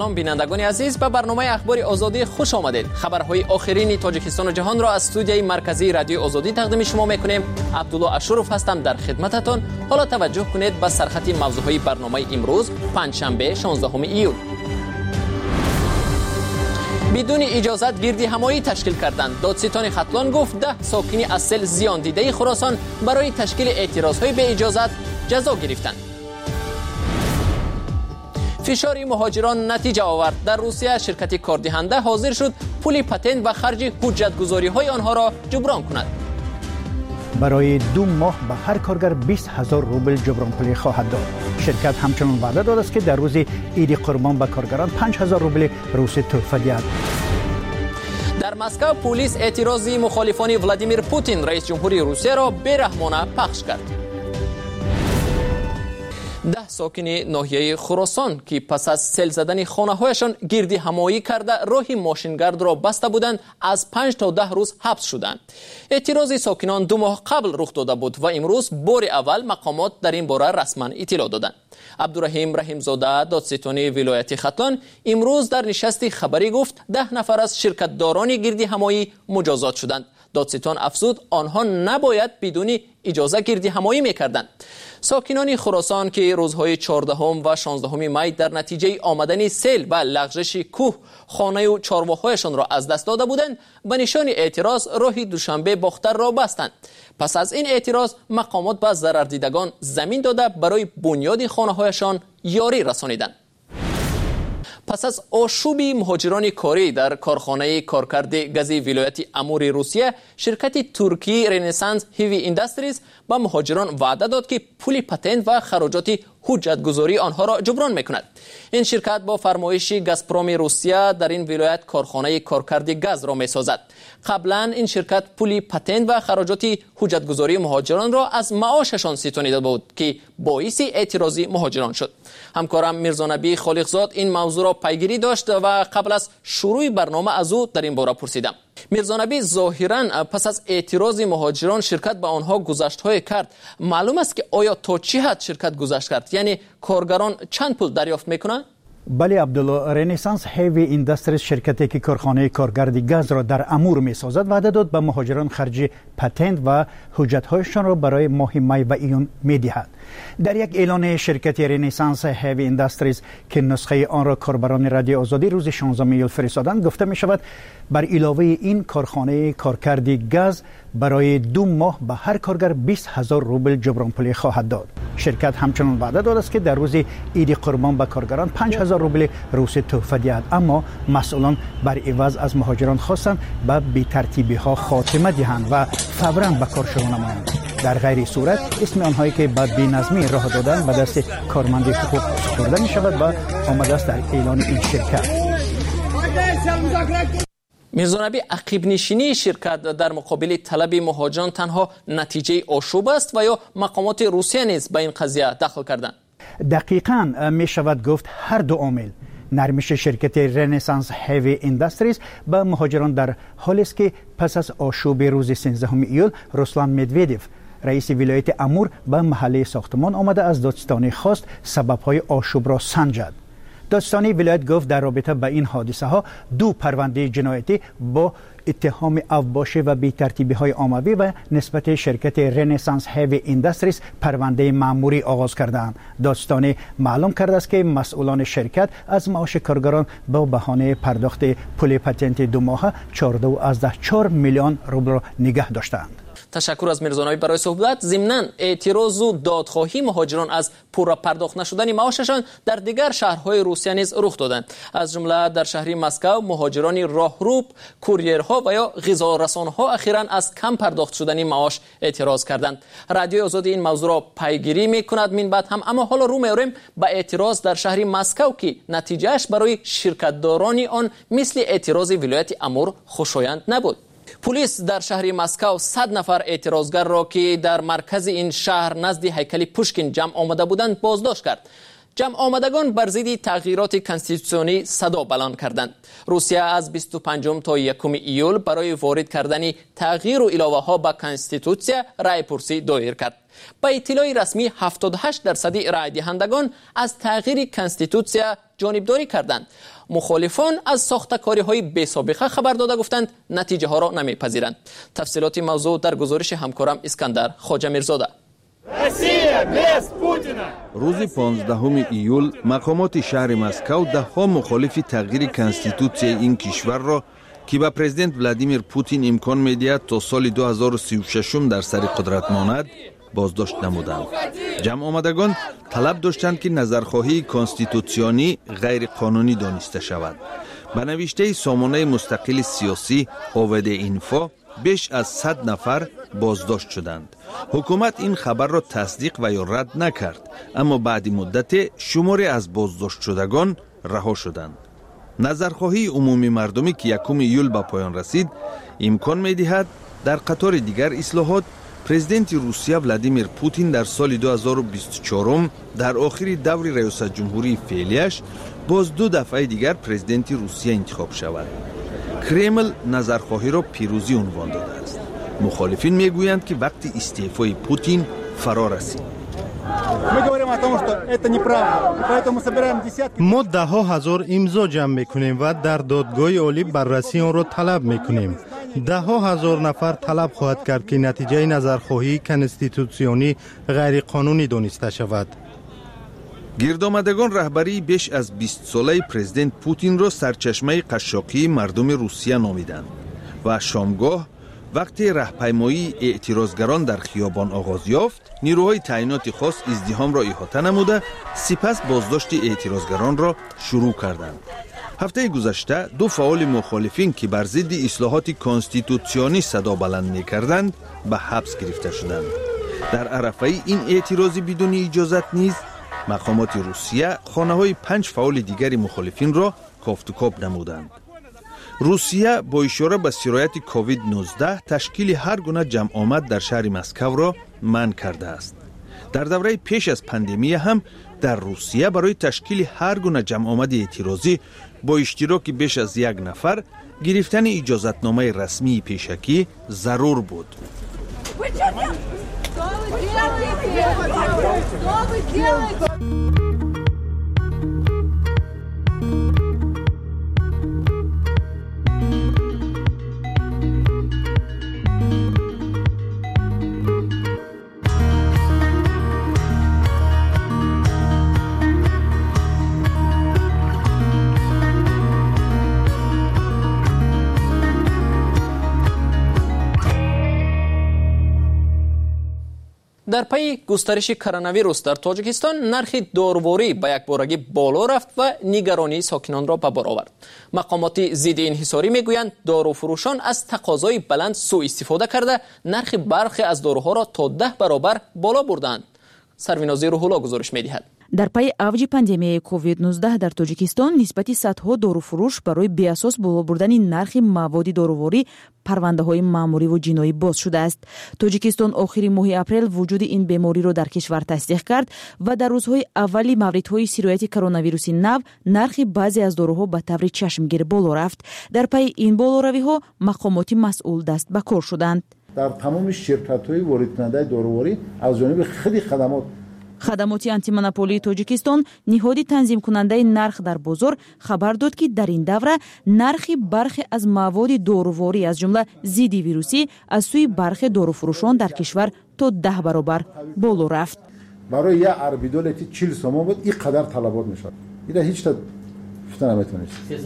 سلام بینندگان عزیز، به برنامه اخبار آزادی خوش آمدید. خبرهای آخرین تاجیکستان و جهان را از استودیوی مرکزی رادیو آزادی تقدیم شما میکنیم. عبدالله اشرف هستم در خدمتتان. حالا توجه کنید به سرخط موضوعهای برنامه امروز پنجشنبه 16 ایول. بدون اجازت گردی همایی تشکیل کردند. دادستان ختلان گفت 10 ساکنی از سیل زیان دیده خراسان برای تشکیل اعتراضهای به اجازت جزا گرفتند. فشار مهاجران نتیجه آورد. در روسیه شرکت کاردهنده حاضر شد پول پتنت و خرج حجتگذاری‌های آنها را جبران کند. برای 2 ماه به هر کارگر 20,000 روبل جبران پولی خواهد داد. شرکت همچنان وعده داده است که در روز عید قربان به کارگران 5,000 روبل روسی تحفه دهد. در مسکو پلیس اعتراضی مخالفان ولادیمیر پوتین رئیس جمهوری روسیه را بی‌رحمانه پخش کرد. 10 ساکن ناحیه خراسان که پس از سیل زدن خانه‌هایشان گردی همایی کرده راه ماشینگرد را بسته بودند از 5 تا 10 روز حبس شدند. اعتراض ساکنان 2 ماه قبل رخ داده بود و امروز بار اول مقامات در این باره رسما اطلاع دادند. عبدالرحیم رحیم‌زاده دادستان ولایت ختلان امروز در نشست خبری گفت 10 نفر از شرکت‌داران گردی همایی مجازات شدند. دادستان افزود آنها نباید بدون اجازه گردی همایی می‌کردند. ساکنان خراسان که روزهای 14 و 16 می در نتیجه آمدن سیل و لغزش کوه خانه و چارواهایشان را از دست داده بودند، به نشان اعتراض راه دوشنبه باختر را بستند. پس از این اعتراض مقامات به ضرر دیدگان زمین داده برای بنیاد خانه‌هایشان یاری رسانیدند. پس از آشوب مهاجران کاری در کارخانه کارکرد گاز ولایت امور روسیه، شرکت ترکی رنسانس هیوی اندستریز به مهاجران وعده داد که پول پتنت و خراجات حجتگذاری آنها را جبران میکند. این شرکت با فرمایش گازپروم روسیه در این ولایت کارخانه کارکرد گاز را میسازد. قبلا این شرکت پول پتنت و خراجات حجتگذاری مهاجران را از معاششان ستانیده بود که باعث اعتراض مهاجران شد. همکارم میرزانبی خالقزاد این موضوع را پیگیری داشت و قبل از شروع برنامه از او در این باره پرسیدم. میرزانبی ظاهرا پس از اعتراض مهاجران شرکت به آنها گذشت‌های کرد. معلوم است که آیا تا چه حد شرکت گذشت کرد؟ یعنی کارگران چند پول دریافت میکنند؟ بله عبدالله، رنسانس هیوی اندستریز شرکتی که کارخانه کارگرد گاز را در امور می سازد وعده داد به مهاجران خرج پتنت و حجت‌هایشان را برای ماه می و ایون می دهد. در یک اعلان شرکت رنسانس هیوی اندستریز که نسخه آن را کاربران رادیو آزادی روز 16 ایول فرستادند گفته می شود بر علاوه این کارخانه کارکرد گاز برای 2 ماه به هر کارگر 20,000 روبل جبران پولی خواهد داد. شرکت همچنان وعده داده است که در روز عید قربان به کارگران 5,000 روبل روسی تحفه دهد، اما مسئولان بر عوض از مهاجران خواستند به بی‌ترتیبی‌ها خاتمه دهند و فوراً به کار شروع نمایند. در غیر صورت اسم آنهایی که به بی‌نظمی راه دادن به دست کارمند حقوق سپرده می شود و آمده است در اعلان این شرکت. میرزانبی، عقب نشینی شرکت در مقابل طلب مهاجران تنها نتیجه آشوب است و یا مقامات روسیه نیز به این قضیه دخل کردند؟ دقیقاً می شود گفت هر دو عامل. نرمش شرکت رنسانس هیوی اندستریز به مهاجران در حالی است که پس از آشوب روز 13 ایول روسلان مدودیف رئیس ولایت امور به محله ساختمان آمده از دادستان خواست سبب‌های آشوب را سنجد. دادستان ولایت گفت در رابطه با این حادثه ها 2 پرونده جنایتی با اتهام اوباش و بی‌ترتیبی‌های عمومی و نسبت شرکت رنسانس هیوی اندستریز پرونده مأموری آغاز کردند. دادستان معلوم کرده است که مسئولان شرکت از معاش کارگران با بهانه پرداخت پول پتنت 2 ماهه 14 میلیون روبل را نگه داشتند. تشکر از میرزانبی برای صحبت. ضمناً اعتراض و دادخواهی مهاجران از پورا پرداخت نشدن معاششان در دیگر شهرهای روسیه نیز رخ دادند. از جمله در شهر مسکو مهاجران راهرو، کوریرها و یا غذارسانها اخیراً از کم پرداخت شدن معاش اعتراض کردند. رادیو آزادی این موضوع را پیگیری می‌کند من بعد هم، اما حالا رو می‌آوریم به اعتراض در شهر مسکو که نتیجهش برای شرکت‌داران آن مثل اعتراض ولایت امور خوشایند نبود. پلیس در شهر مسکو 100 نفر اعتراضگر را که در مرکز این شهر نزد هیکل پوشکین جمع آمده بودند بازداشت کرد. جمع آمدگان بر ضد تغییرات کنستیتوسیونی صدا بلند کردند. روسیه از 25 تا 1 ایول برای وارد کردن تغییر و علاوه ها به کنستیتوسیه رای پرسی دایر کرد. با اطلاع رسمی 78% رای دهندگان از تغییر کنستیتوسیه جانبداری کردند. مخالفان از ساختکاری های بی سابقه خبر داده گفتند نتیجه ها را نمیپذیرند. تفصیلات موضوع در گزارش همکارم اسکندر خواجه میرزاده. روز 15 ایول مقامات شهر مسکو ده‌ها مخالف تغییر کنستیتوسیای این کشور را که به پرزیدنت ولادیمیر پوتین امکان می‌دهد تا سال 2036 در سر قدرت ماند بازداشت نمودند. جمع آمدگان طلب داشتند که نظرخواهی کنستیتوسیونی غیر قانونی دانسته شود. به نوشته سامانه مستقل سیاسی هوید اینفو بیش از 100 نفر بازداشت شدند. حکومت این خبر را تصدیق و یا رد نکرد، اما بعد مدت شماری از بازداشت شدگان رها شدند. نظرخواهی عمومی مردمی که 1 ایول به پایان رسید امکان می‌دهد در قطار دیگر اصلاحات پرزیدنت روسیه ولادیمیر پوتین در سال 2024 در آخر دور ریاست جمهوری فعلیش باز 2 دفعه دیگر پرزیدنت روسیه انتخاب شود. کرمل نظرخواهی را پیروزی عنوان داده است. مخالفین میگویند که وقتی استعفای پوتین فرا رسید. ما 10,000 امضا جمع میکنیم و در دادگاه عالی بررسی آن را طلب میکنیم. 10,000 نفر طلب خواهد کرد که نتیجه نظرخواهی کنستیتوسیونی غیر قانونی دانسته شود. گردآمدگان رهبری بیش از 20 ساله پرزیدنت پوتین را سرچشمه قشاقی مردم روسیه نامیدند و شامگاه وقتی راهپیمایی اعتراضگران در خیابان آغاز یافت، نیروهای تعیینات خاص ازدحام را احاطه نموده سپس بازداشت اعتراضگران را شروع کردند. هفته گذشته 2 فعال مخالفین که بر ضد اصلاحات کنستیتوسیونی صدا بلند می‌کردند به حبس گرفته شدند. در عرفه این اعتراضی بدون اجازت نیز مقامات روسیه خانه‌های 5 فعال دیگر مخالفین را کافت و کاب نمودند. روسیه با اشاره به سرایت کووید 19 تشکیل هر گونه جمع آمد در شهر مسکو را منع کرده است. در دوره پیش از پاندمی هم در روسیه برای تشکیل هر گونه جمع آمد اعتراضی با اشتراک بیش از 1 نفر گرفتن اجازتنامه رسمی پیشکی ضرور بود. در پی گسترش کرونا ویروس در تاجیکستان نرخ داروواری به یک بارگی بالا رفت و نگرانی ساکنان را به بار آورد. مقامات ضد انحصاری میگویند داروفروشان از تقاضای بلند سوء استفاده کرده نرخ برخی از داروها را تا 10 برابر بالا بردند. سروینازی روح‌الله گزارش می‌دهد. در پی اوج پاندемияи کووید-19 در تاجیکستان نسبت صدها داروفروش برای بی‌اساس بالا بردن نرخ مواد داروواری پرونده‌های مأموری و جنایی باز شده است. تاجیکستان آخر ماه اپریل وجود این بیماری را در کشور تصدیق کرد و در روزهای اولی موردهای سرایت کرونا ویروس نو نرخ بعضی از داروها به طور چشمگیر بالا رفت. در پی این بالاروی‌ها مقامات مسئول دست به کار شدند. در تمام شرکت‌های وارد کننده داروواری از جانب خیلی خدمات آنتی مونوپولی تاجیکستان نهادی تنظیم کننده نرخ در بازار خبر داد که در این دوره نرخ برخی از مواد داروواری از جمله ضد ویروسی از سوی برخی داروفروشان در کشور تا 10 برابر بالا رفت. برای یک اربیدولتی 40 سوم بود این قدر طلبات میشد. اینا هیچ تا گفتن نمیتونید.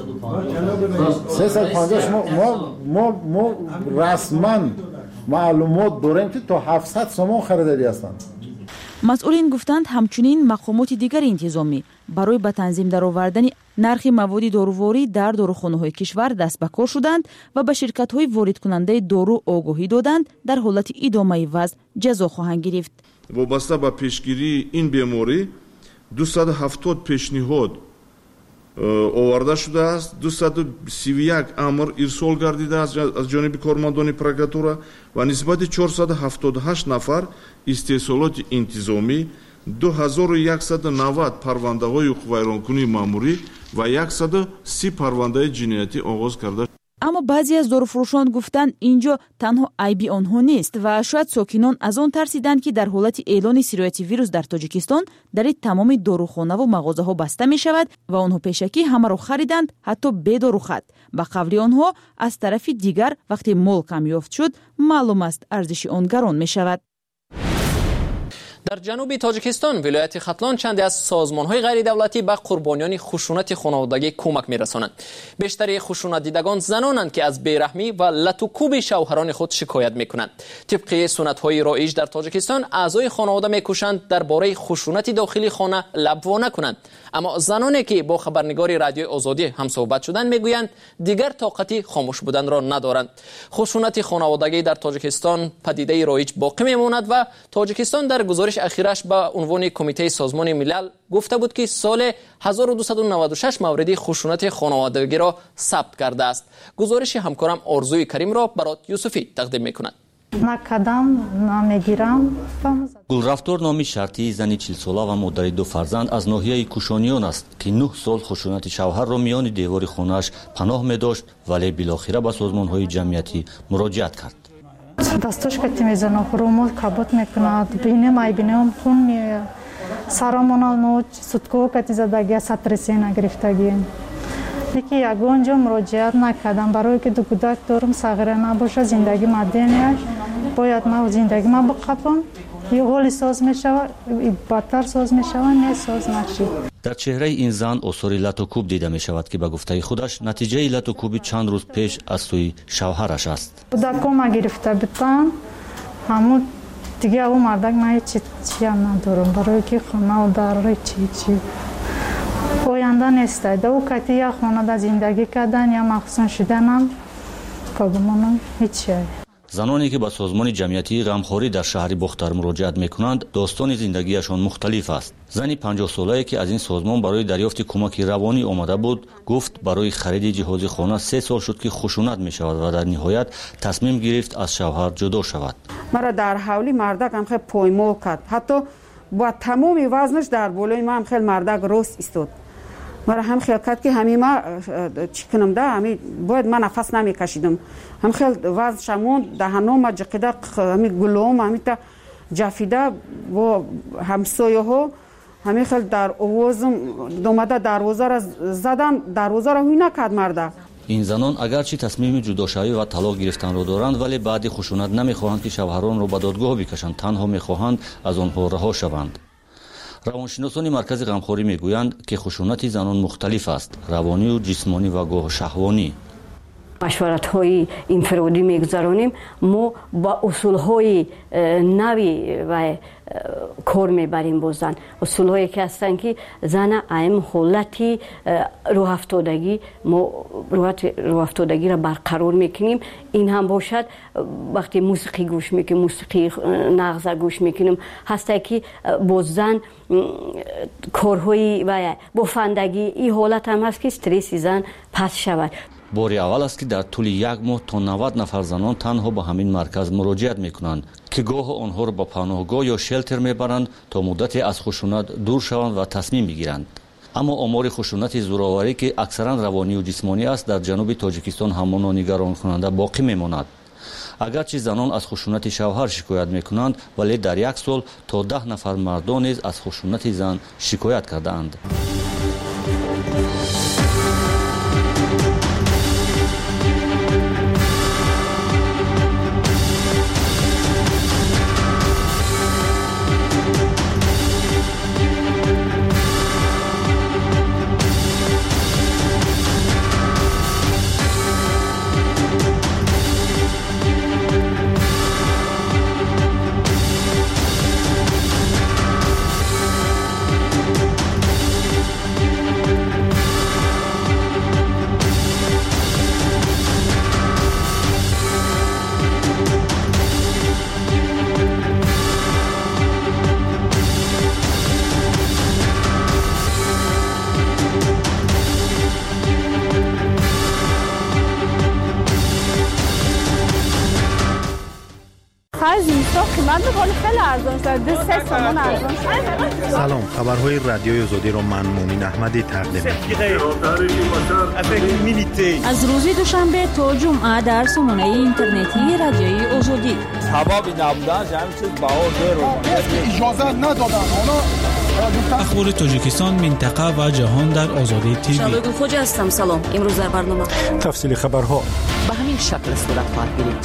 350 ما رسما معلومات داریم که تا 700 سوم خریداری هستند. مسئولین گفتند همچنین مقامات دیگر انتظامی برای به تنظیم درآوردن نرخ مواد داروواری در داروخانه‌های کشور دست به کار شدند و به شرکت‌های وارد کننده دارو آگاهی دادند در حالت ادامه وضع جزا خواهند گرفت. وابسته به پیشگیری این بیماری 270 پیشنهاد آورده شده است. 231 امر ارسال گردیده است از جانب کارمندان پروکراتوره و نسبت 478 نفر استحصالات انتظامی 2190 парвандаҳои ҳуқуқвайронкунии маъмурӣ ва 130 парвандаи ҷиноятӣ оғоз карда. аммо баъзе аз дорufурӯшон гуфтанд инҷо танҳо айби онҳо нест ва шояд сокинон аз он тарсиданд ки дар ҳолати эълони сирояти вирус дар тоҷикистон дари тамоми дорухонаву мағозаҳо баста мешавад ва онҳо пешакӣ ҳамаро хариданд, ҳатто бе дорухат. ба қавли онҳо, аз тарафи дигар вақте мол камёфт шуд, маълум аст арзиши он гарон мешавад. در جنوب تاجیکستان ولایت ختلان چندی از سازمان‌های غیر دولتی به قربانیان خشونت خانوادگی کمک می‌رسانند. بیشتر خشونت دیدگان زنانند که از بیرحمی و لط و کوب شوهران خود شکایت می‌کنند. طبق سنت‌های رایج در تاجیکستان اعضای خانواده می‌کوشند درباره خشونت داخلی خانه لب وا نکنند. اما زنانی که با خبرنگار رادیو آزادی هم صحبت شدند میگویند دیگر طاقت خاموش بودن را ندارند. خشونت خانوادگی در تاجیکستان پدیده رایج باقی میماند و تاجیکستان در گزارش اخیرش به عنوان کمیته سازمان ملل گفته بود که سال 1296 مورد خشونت خانوادگی را ثبت کرده است. گزارش همکارم آرزوی کریم را برات یوسفی تقدیم میکند. گلرفتار نامی شرطی زنی 40 ساله و مادر 2 فرزند از ناحیه کوشانیان است که 9 سال خشونت شوهر را میان دیوار خانه‌اش پناه می‌داشت ولی بالاخره به سازمان‌های جمعیتی مراجعت کرد. دستش که میزنه خرومو کبوت میکند بینم خون میاد سرمون نوچ سوتکو که زدگی ساترسی نگرفتگی یکی یگونجا مراجعت نکردم برای که دو کودک دارم صغیر نباشه زندگی مادی نیست باید ما زندگی ما بقبم یه حالی ساز میشود بدتر ساز میشود نه ساز نشید. در چهره این زن آثار لط و کوب دیده می شود که به گفته خودش نتیجه لط و کوب چند روز پیش از سوی شوهرش است. کودکم گرفته بودن همون دیگه اون مردک من چی ندارم برای که خانه و داره چی آینده نیست. دو کتی یا خانه در زندگی کردن یا مخصوصا شدنم کابمانم هیچی. زنانی که به سازمان جمعیتی غمخواری در شهر بختر مراجعت میکنند داستان زندگیشان مختلف است. زنی 50 ساله‌ای که از این سازمان برای دریافت کمک روانی آمده بود گفت برای خرید جهاز خانه 3 سال شد که خشونت میشود و در نهایت تصمیم گرفت از شوهر جدا شود. مرا در حوالی مردک هم خیلی پایمال کرد. حتی با تمام وزنش در بالای من خیلی مردک راست ایستاد. مرا هم خیال کرد که همین ما چی کنم ده همین باید من نفس نمیکشیدم. هم خیلی وزن شمون دهنم جقیده همین گلوم همین تا جفیده و همسایه ها همین خیلی در آوازم دومده دروازه را زدن دروازه را هوی نکرد مرده. این زنان اگرچه تصمیم جداشوی و طلاق گرفتن را دارند ولی بعد خشونت نمیخواهند که شوهران را به دادگاه بکشند، تنها میخواهند از آنها رها شوند. روانشناسان مرکز غمخواری میگویند که خشونت زنان مختلف است، روانی و جسمانی و گاه شهوانی. مشورت‌های انفرادی میگذاریم ما با اصول‌های نوی و کار میبریم بازن اصول‌هایی که هستند که زن ایم حالتی روح افتادگی ما روح افتادگی را برقرار میکنیم. این هم باشد وقتی موسیقی گوش میکنیم موسیقی نغزه گوش میکنیم هسته که با زن کارهای و بافندگی این حالت هم هست که استرس زن پس شود. باری اول است که در طول 1 ماه تا 90 نفر زنان تنها به همین مرکز مراجعت میکنند که گاه آنها را به پناهگاه یا شلتر میبرند تا مدتی از خشونت دور شوند و تصمیم بگیرند. اما آمار خشونت زورآوری که اکثرا روانی و جسمانی است در جنوب تاجیکستان همان نگران کننده باقی میماند. اگرچه زنان از خشونت شوهر شکایت میکنند ولی در 1 سال تا 10 نفر مردان نیز از خشونت زن شکایت کردند. سلام، خبرهای رادیوی آزادی را من مومن احمدی تقدیم می‌کنم. از روز دوشنبه تا جمعه در سامانه اینترنتی رادیوی آزادی. سبب نبودن همین چیز اجازه ندادن. اخبار تاجیکستان، منطقه و جهان در آزادی تیوی. شباب خوجا هستم. سلام. امروز در برنامه تفصیل خبرها به همین شکل صورت خواهد گرفت.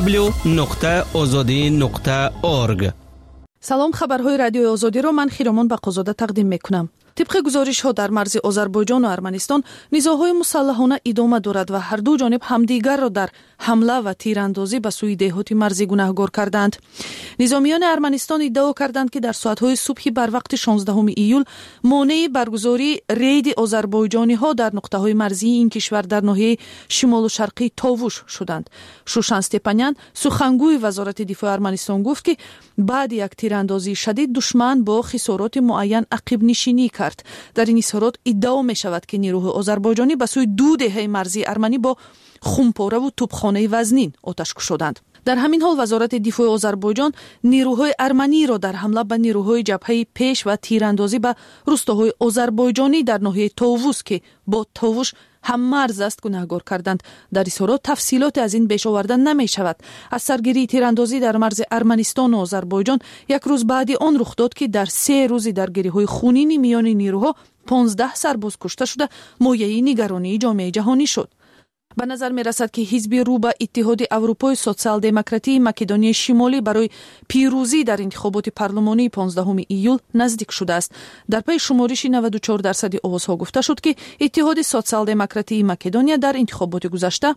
www.azadi.org. سلام، خبرهای رادیوی آزادی رو من خیرامان بقازاده تقدیم میکنم. طبق گزارش‌ها در مرز آذربایجان و ارمنستان نزاع‌های مسلحانه ادامه دارد و هر دو جانب همدیگر را در حمله و تیراندازی به سوی دهات مرزی گناهکار کردند. نظامیان ارمنستان ادعا کردند که در ساعت‌های صبح بر وقت 16 ایول مانع برگزاری رید آذربایجانی‌ها در نقطه‌های مرزی این کشور در ناحیه شمال و شرقی تاوش شدند. شوشان استپانیان، سخنگوی وزارت دفاع ارمنستان گفت که بعد یک تیراندازی شدید دشمن با خسارات معین عقب نشینی کرد. در این اظهارات ادعا می شود که نیروهای آذربایجانی به سوی دو دهه مرزی ارمنی با خمپاره و توپخانه وزنین آتش کشیدند. در همین حال وزارت دفاع آذربایجان نیروهای ارمنی را در حمله به نیروهای جبهه پیش و تیراندازی به روستاهای آذربایجانی در ناحیه تاووس که با تاووش هم مرز است گناهکار کردند. در اظهارات تفصیلات از این بیش آوردن نمی شود. از سرگیری تیراندازی در مرز ارمنستان و آذربایجان یک روز بعد آن رخ داد که در 3 روز درگیری‌های خونین میان نیروها 15 سرباز کشته شده مایه نگرانی جامعه جهانی شد. به نظر می رسد که حزب رو به اتحاد اروپای سوسیال دموکراتی مقدونیای شمالی برای پیروزی در انتخابات پارلمانی 15 ایول نزدیک شده است. در پی شمارش 94% آوازها گفته شد که اتحاد سوسیال دموکراتی مقدونیا در انتخابات گذشته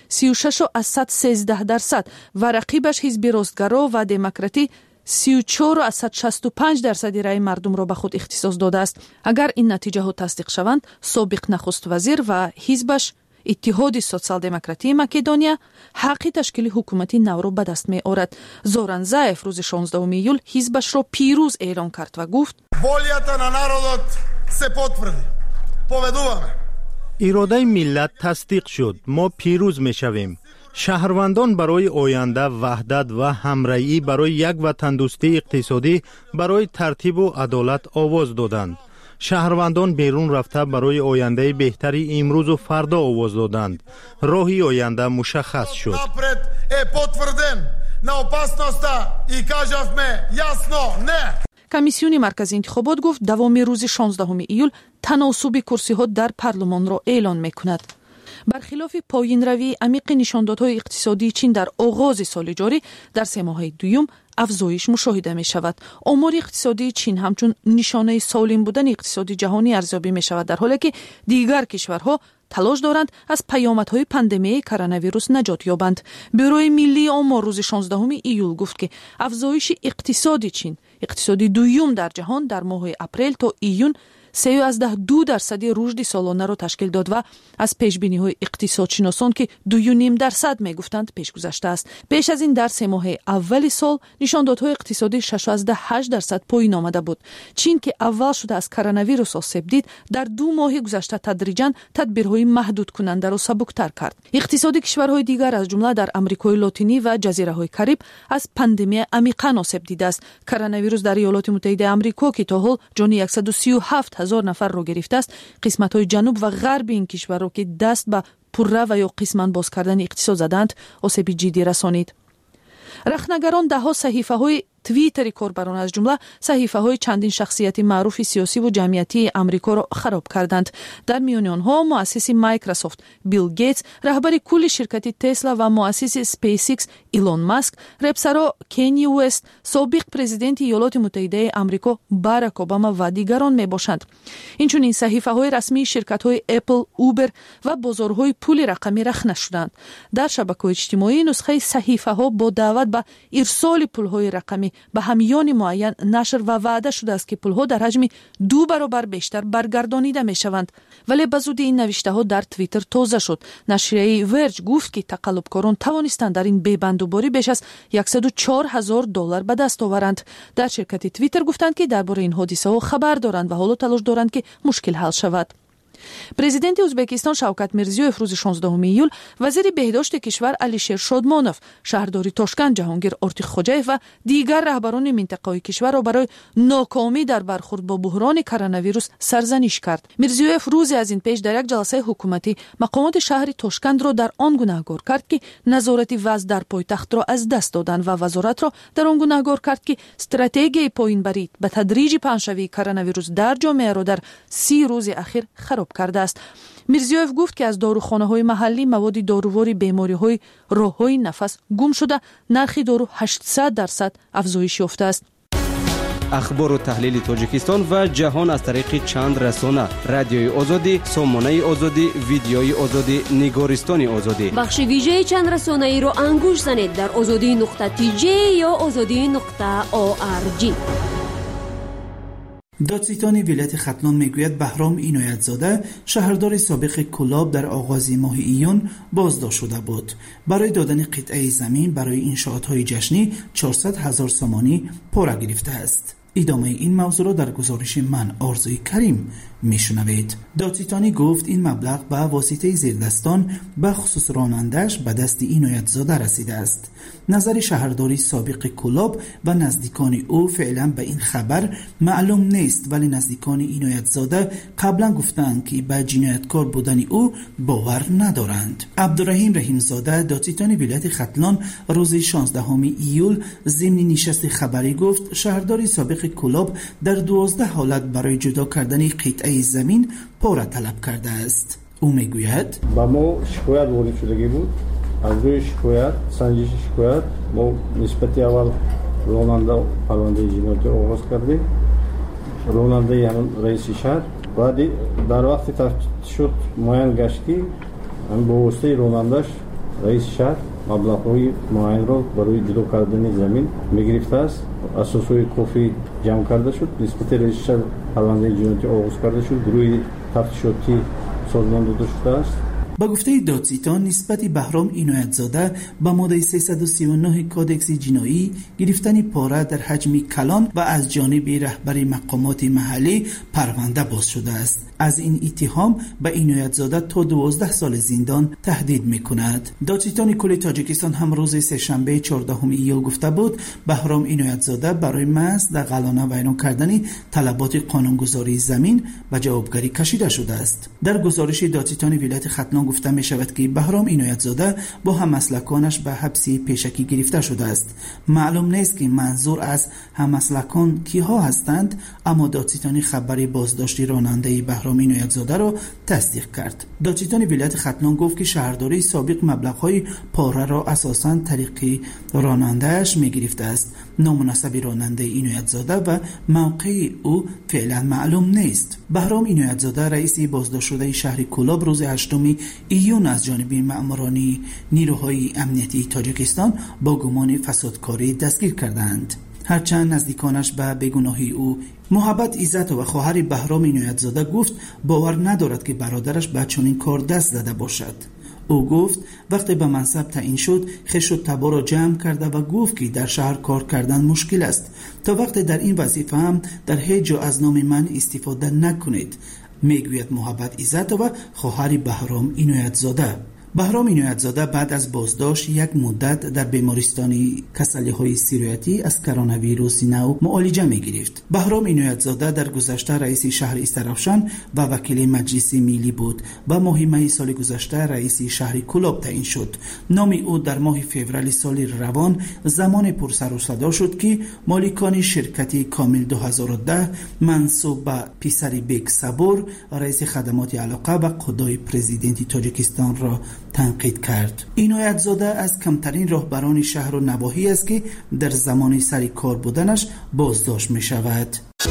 36.13% و رقیبش حزب راستگرا و دموکراتی 34.65% رای مردم را به خود اختصاص داده است. اگر این نتیجه ها تصدیق شوند، سابق نخست وزیر و حزبش اتحاد سوسیال دموکراتی مقدونیا حق تشکیل حکومتی نو را به دست می آورد. زوران زایف روز 16 ایول حزبش را پیروز اعلام کرد و گفت: اراده ملت تصدیق شد. ما پیروز می شویم. شهروندان برای آینده وحدت و همراهی برای یک وطن دوستی اقتصادی برای ترتیب و عدالت آواز دادند. شهروندان بیرون رفته برای آینده بهتری امروز و فردا آواز دادند. راهی آینده مشخص شد. کمیسیون مرکزی انتخابات گفت دوام روز 16 ایول تناسب کرسی ها در پارلمان را اعلان می کند. برخلاف پایین روی عمیق نشاندادهای اقتصادی چین در آغاز سال جاری، در 3 ماه دوم افزایش مشاهده می شود. آمار اقتصادی چین همچون نشانه سالم بودن اقتصادی جهانی ارزیابی می شود، در حالی که دیگر کشورها تلاش دارند از پیامدهای پاندمی کرونا ویروس نجات یابند. بروی ملی آمار روز 16 ایول گفت که افزایش اقتصادی چین، اقتصادی دوم در جهان، در ماه اپریل تا ایون 3.2% رشد سالانه را تشکیل داد و از پیشبینی‌های اقتصادشناسان که 2.5% می‌گفتند پیش گذشته است. پیش از این در 3 ماه اول سال نشاندادهای اقتصادی 6.8% پایین آمده بود. چین که اول شده از کرونا ویروس آسیب دید، در 2 ماه گذشته تدریجاً تدبیرهای محدود کننده را سبکتر کرد. اقتصاد کشورهای دیگر از جمله در آمریکای لاتینی و جزیره‌های کریب از پاندمی عمیقاً آسیب دیده است. کرونا ویروس در ایالات متحده آمریکا که تا حال جان 137,000 نفر را گرفته است، قسمت‌های جنوب و غرب این کشور را که دست به پرره و یا قسماً باز کردن اقتصاد زدند آسیب جدی رسانید. رخنگران ده‌ها صحیفه‌های توییتر کاربران از جمله صحیفه‌های چندین شخصیت معروف سیاسی و جمعیتی آمریکا را خراب کردند. در میان آنها مؤسس مایکروسافت بیل گیتس، رهبر کل شرکت تسلا و مؤسس اسپیس ایکس ایلون ماسک، رپسرا کنی وست، سابق پرزیدنت ایالات متحده آمریکا باراک اوباما و دیگران میباشند. اینچنین صحیفه‌های رسمی شرکت‌های اپل، اوبر و بازارهای پول رقمی رخنه شدند. در شبکه‌های اجتماعی نسخه صحیفه‌ها با دعوت به ارسال پول‌های رقمی به همیان معین نشر و وعده شده است که پولها در حجم 2 برابر بیشتر برگردانیده می شوند. ولی به زودی این نوشته ها در توییتر تازه شد. نشریه ورج گفت که تقلبکاران توانستند در این بی‌بندوباری بیش از $104,000 به دست آورند. در شرکت توییتر گفتند که درباره این حادثه ها خبر دارند و حالا تلاش دارند که مشکل حل شود. президенти ӯзбекистон шавкат мирзиёев рӯзи 16 июл вазири беҳдошти кишвар алишер шодмонов, шаҳрдори тошканд ҷаҳонгир ортиқхоҷаев ва дигар раҳбарони минтақаи кишварро барои нокомӣ дар бархурд бо буҳрони коронавирус сарзаниш кард. мирзиёев рӯзе аз ин пеш дар як ҷаласаи ҳукуматӣ мақомоти шаҳри тошкандро дар он гунаҳгор кард ки назорати вазъ дар пойтахтро аз даст доданд ва вазоратро дар он гунаҳгор кард ки стратегияи поинбарӣ ба тадриҷи паҳншавии коронавирус дар ҷомеаро дар 30 рӯзи ахир хароб кардааст. мирзиёев гуфт ки аз дорухонаҳои маҳаллӣ маводи дорувори бемориҳои роҳҳои нафас гум шуда, нархи дору 800% афзоиш ёфтааст. ахбору таҳлили Тоҷикистон ва ҷаҳон аз тариқи чанд расона: радиои озодӣ, сомонаи озодӣ, видеои озодӣ, нигористони озодӣ. бахши вижаи чанд расонаиро ангуш занед дар озодӣ.tj ё озодӣ.org. دادستانی ولایت ختلان میگوید بهرام عنایت‌زاده شهردار سابق کلاب در آغاز ماه ایون بازداشت شده بود. برای دادن قطعه زمین برای انشاءات‌های جشنی 400,000 سامانی پاره گرفته است. ادامه این موضوع را در گزارش من آرزوی کریم میشنوید. دادستانی گفت این مبلغ به واسطه زیردستان به خصوص رانندش به دست عنایت‌زاده رسیده است. نظر شهرداری سابق کلاب و نزدیکان او فعلا به این خبر معلوم نیست، ولی نزدیکان عنایت‌زاده قبلا گفتند که به جنایتکار بودن او باور ندارند. عبدالرحیم رحیمزاده دادستان ولایت ختلان روز 16 ایول ضمن نشست خبری گفت شهرداری سابق کلاب در 12 حالت برای جدا کردن قطعه زمین پاره طلب کرده است. او میگوید با ما شکایت وارد شدگی بود. از روی شکایت، سنجش شکایت ما نسبت اول راننده پرونده جنایتی آغاز کردیم. راننده یعنی رئیس شهر بعد در وقت تفتیش شد معین گشت که با واسطه رانندش رئیس شهر مبلغ‌های معین را برای جدا کردن زمین میگرفته است. اساسهای کافی جمع کرده شد. نسبت رئیس شهر پرونده جنایتی آغاز کرده شد. روی تفتیشاتی سازمان داده شده است. با گفته دادستان نسبت بهرام عنایت‌زاده با ماده 339 کودکس جنایی گرفتن پاره در حجم کلان و از جانب رهبر مقامات محلی پرونده باز شده است. از این اتهام به عنایت‌زاده تا 12 سال زندان تهدید می‌کند. دادستان کل تاجیکستان هم روز سه‌شنبه 14 ایول گفته بود بهرام عنایت‌زاده برای محض در قلانه ویران کردن طلبات قانونگذاری زمین و جوابگری کشیده شده است. در گزارش دادستان ولایت ختلان گفته می شود که بهرام عنایت‌زاده با هم‌مسلکانش به حبس پیشکی گرفته شده است. معلوم نیست که منظور از هم‌مسلکان کیها هستند، اما دادستان خبری بازداشت راننده بهرام عنایت‌زاده را تصدیق کرد. دادستان ولایت ختلان گفت که شهرداری سابق مبلغ‌های پاره را اساساً طریق راننده‌اش می‌گرفته است. نامناسب راننده عنایت‌زاده و موقع او فعلا معلوم نیست. بهرام عنایت‌زاده رئیس بازداشت شده شهر کلاب روز 8 ایون از جانب مأموران نیروهای امنیتی تاجیکستان با گمان فسادکاری دستگیر کردند. هرچند نزدیکانش به بیگناهی او محبت عزت و خواهر بهرام عنایت‌زاده گفت باور ندارد که برادرش به چنین کار دست زده باشد. او گفت وقتی به منصب تعیین شد خش و تبا را جمع کرده و گفت که در شهر کار کردن مشکل است. تا وقتی در این وظیفه هم در هیچ جا از نام من استفاده نکنید، میگوید محبت عزت و خواهر بهرام عنایت‌زاده. بهرام عنایت‌زاده بعد از بازداشت یک مدت در بیمارستان کسلی‌های سیریاتی از کرونا ویروس نو معالجه می‌گرفت. بهرام عنایت‌زاده در گذشته رئیس شهر استرافشان و وکیل مجلس ملی بود و ماه می سال گذشته رئیس شهر کلاب تعیین شد. نام او در ماه فوریه سال روان زمان پرسر و صدا شد که مالکان شرکت کامل 2010 منصوب به پسر بیگ صبور رئیس خدمات علاقه و قضای پرزیدنت تاجیکستان را تنقید کرد. عنایت‌زاده از کمترین راهبران شهر و نواحی است که در زمان سر کار بودنش بازداشت می شود.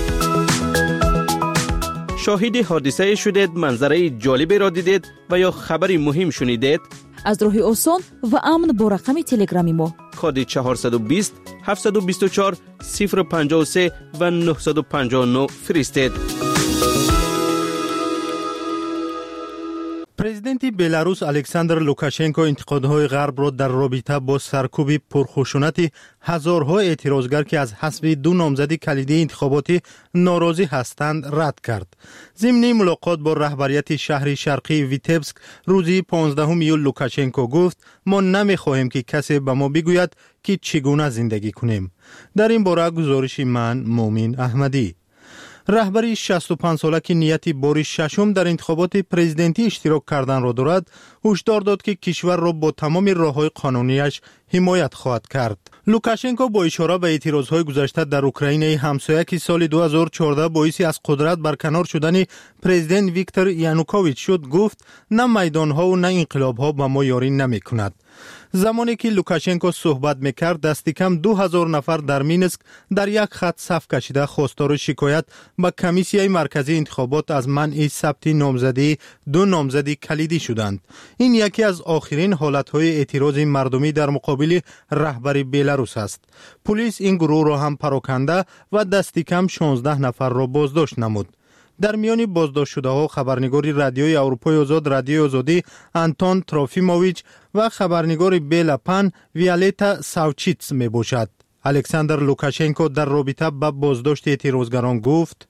شاهد حادثه شدید، منظره جالبی را دیدید و یا خبری مهم شنیدید؟ از راه آسان و امن با رقم تلگرامی ما کد 420 724 053 و 959 فرستید. پرزیدنت بلاروس الکساندر لوکاشنکو انتقادهای غرب را در رابطه با سرکوب پرخشونت هزارها اعتراضگر که از حسب دو نامزد کلیدی انتخاباتی ناراضی هستند رد کرد. ضمن ملاقات با رهبریت شهر شرقی ویتبسک روز 15 ایول لوکاشنکو گفت ما نمیخواهیم که کسی به ما بگوید که چگونه زندگی کنیم. در این باره گزارش من مومن احمدی. رهبری 65 ساله که نیتی بار ششم در انتخابات پرزیدنتی اشتراک کردن را دارد، هشدار داد که کشور را با تمام راه‌های قانونیش حمایت خواهد کرد. لوکاشنکو با اشاره به اعتراضهای گذشته در اوکراین همسایه که سال 2014 باعث از قدرت برکنار شدن پرزیدنت ویکتور یانوکوویچ شد گفت نه میدانها و نه انقلابها به ما یاری نمی‌کند. زمانی که لوکاشنکو صحبت میکرد دستی کم 2000 نفر در مینسک در یک خط صف کشیده خواستار شکایت به کمیسیه مرکزی انتخابات از منع ثبت نامزدی دو نامزد کلیدی شدند. این یکی از آخرین حالتهای اعتراض مردمی در مقابل رهبری بلاروس است. پلیس این گروه را هم پراکنده و دستی کم 16 نفر را بازداشت نمود. در میان بازداشت شده ها خبرنگار رادیوی اروپای آزاد رادیو آزادی آنتون تروفیموویچ و خبرنگار بیلا پن ویالتا ساوچیتس می باشد. الکساندر لوکاشنکو در رابطه با بازداشت اعتراضگران گفت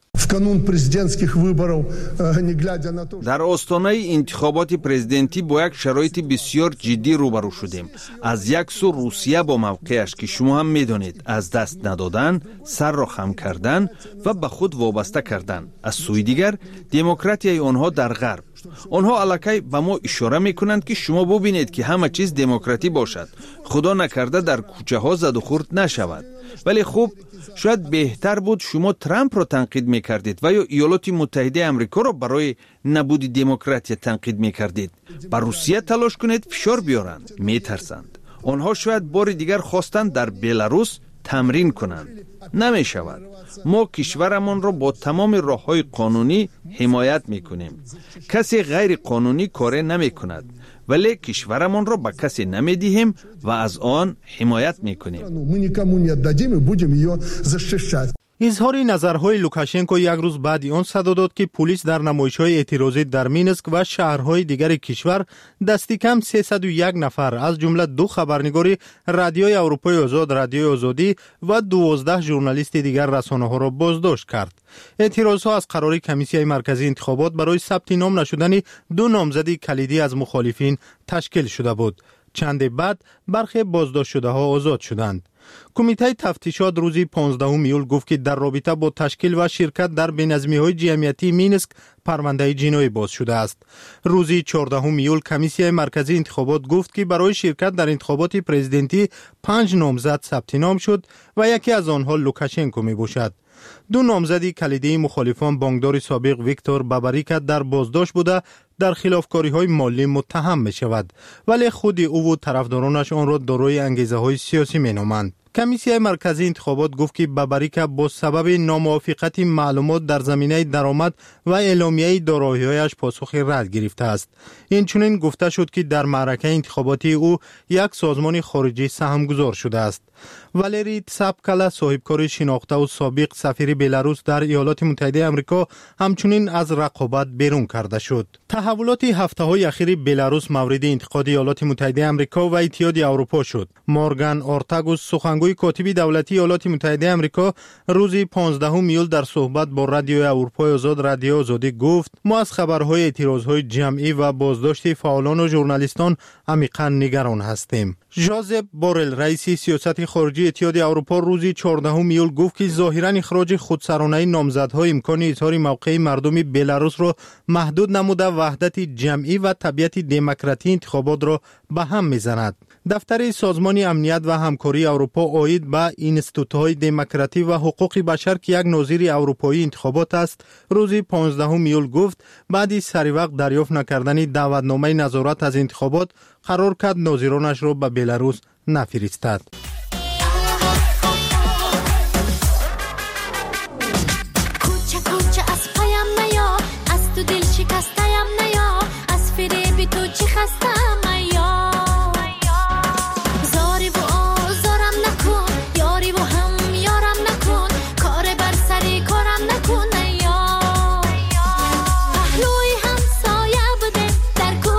در آستانه انتخابات پرزیدنتی با یک شرایط بسیار جدی روبرو شدیم. از یک سو روسیه با موقعش که شما هم میدانید از دست ندادن، سر را خم کردن و به خود وابسته کردن. از سوی دیگر دموکراسی آنها در غرب. آنها الکی به ما اشاره میکنند که شما ببینید که همه چیز دموکراتی باشد. خدا نکرده در کوچه ها زد و خورد نشود. ولی خوب شاید بهتر بود شما ترامپ را تنقید میکردید و یا ایالات متحده امریکا را برای نبود دموکراسی تنقید میکردید. بر روسیه تلاش کنید فشار بیارند. میترسند. آنها شاید بار دیگر خواستند در بلاروس تمرین کنند. نمی شود. ما کشورمان را با تمام راه‌های قانونی حمایت میکنیم. کسی غیر قانونی کار نمی کند. ولی کشورمان را به کسی نمی دهیم و از آن حمایت میکنیم. اظهار نظرهای لوکاشنکو یک روز بعد آن صدا داد که پلیس در نمایش‌های اعتراضی در مینسک و شهرهای دیگر کشور دستی کم 301 نفر از جمله 2 خبرنگار رادیوی اروپای آزاد رادیو آزادی و 12 ژورنالیست دیگر رسانه‌ها را بازداشت کرد. اعتراضها از قرار کمیسیه مرکزی انتخابات برای ثبت نام نشدن 2 نامزد کلیدی از مخالفین تشکیل شده بود. چند بعد برخی بازداشت شده‌ها آزاد شدند. کمیته تفتیشات روزی 15 ایول گفت که در رابطه با تشکیل و شرکت در بینظمی‌های جمعیتی مینسک پرونده جنایی باز شده است. روزی 14 ایول کمیسیه مرکزی انتخابات گفت که برای شرکت در انتخابات پرزیدنتی 5 نامزد ثبت نام شد و یکی از آنها لوکاشنکو می باشد. 2 نامزد کلیدی مخالفان بانکدار سابق ویکتور باباریکا در بازداشت بوده در خلافکاری‌های مالی متهم می شود، ولی خود او و طرفدارانش آن را دارای انگیزه‌های سیاسی می نامند. کمیسیه مرکزی انتخابات گفت که باباریکا با سبب ناموافقت معلومات در زمینه درآمد و اعلامیه دارایی‌هایش پاسخ رد گرفته است. این چنین گفته شد که در معرکه انتخاباتی او یک سازمان خارجی سهمگذار شده است. والری تساپکالا صاحبکار شناخته و سابق سفیر بلاروس در ایالات متحده آمریکا همچنین از رقابت بیرون کرده شد. تحولات هفته‌های اخیر بلاروس مورد انتقاد ایالات متحده آمریکا و اتحاد اروپا شد. مورگان اورتاگوس سخنگوی کاتب دولتی ایالات متحده آمریکا روز 15 ایول در صحبت با رادیو اروپای آزاد رادیو آزادی گفت ما از خبرهای اعتراضهای جمعی و بازداشت فعالان و ژورنالیستان عمیقاً نگران هستیم. ژوزپ بورل رئیس سیاست خارجی اتحاد اروپا روز 14 ایول گفت که ظاهراً اخراج خودسرانه نامزدها امکان اظهار موقع مردم بلاروس را محدود نموده وحدت جمعی و طبیعت دموکراتی انتخابات را به هم میزند. دفتر سازمان امنیت و همکاری اروپا عاید به اینستیتوت‌های دموکراتی و حقوق بشر که یک ناظر اروپایی انتخابات است روز 15 ایول گفت بعد سری وقت دریافت نکردن دعوتنامه نظارت از انتخابات قرار کرد ناظرانش را به بلاروس نفرستد. در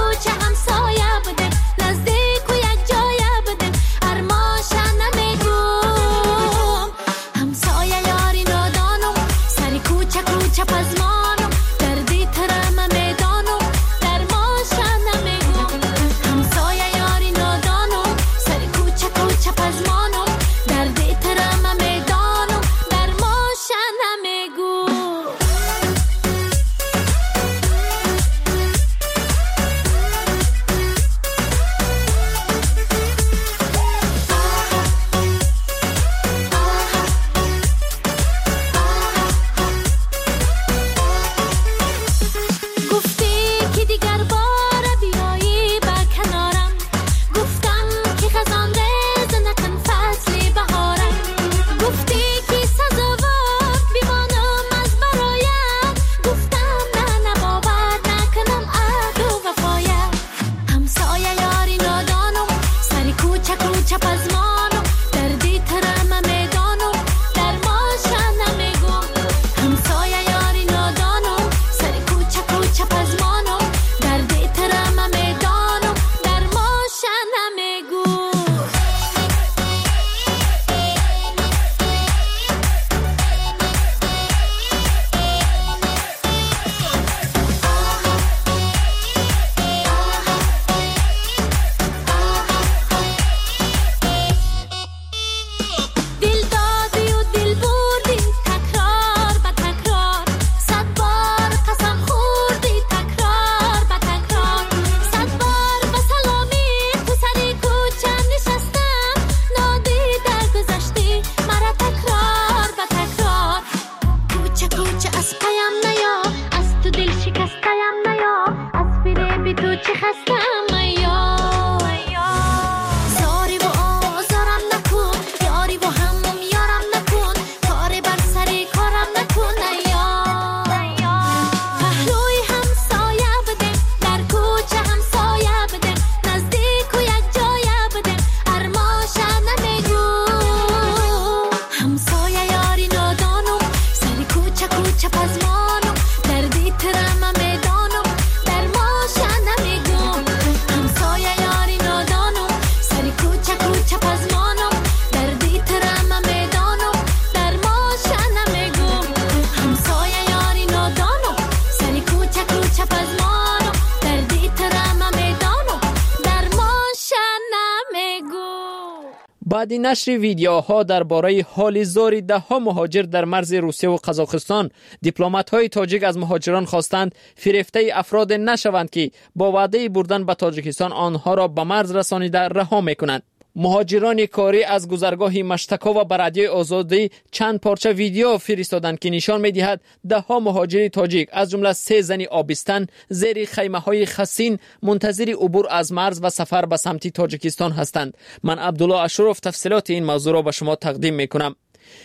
بعد نشر ویدیوها درباره حال زار ده‌ها مهاجر در مرز روسیه و قزاقستان، دیپلمات‌های تاجیک از مهاجران خواستند فریفته افراد نشوند که با وعده بردن به تاجیکستان آنها را به مرز رسانیده رها می‌کنند. مهاجران کاری از گذرگاه مشتکا و به رادیوی آزادی چند پارچه ویدیو فرستادند که نشان می‌دهد ده‌ها مهاجر تاجیک از جمله 3 زن آبستن زیر خیمه‌های خسین منتظر عبور از مرز و سفر به سمت تاجیکستان هستند. من عبدالله اشرف تفصیلات این موضوع را به شما تقدیم می‌کنم.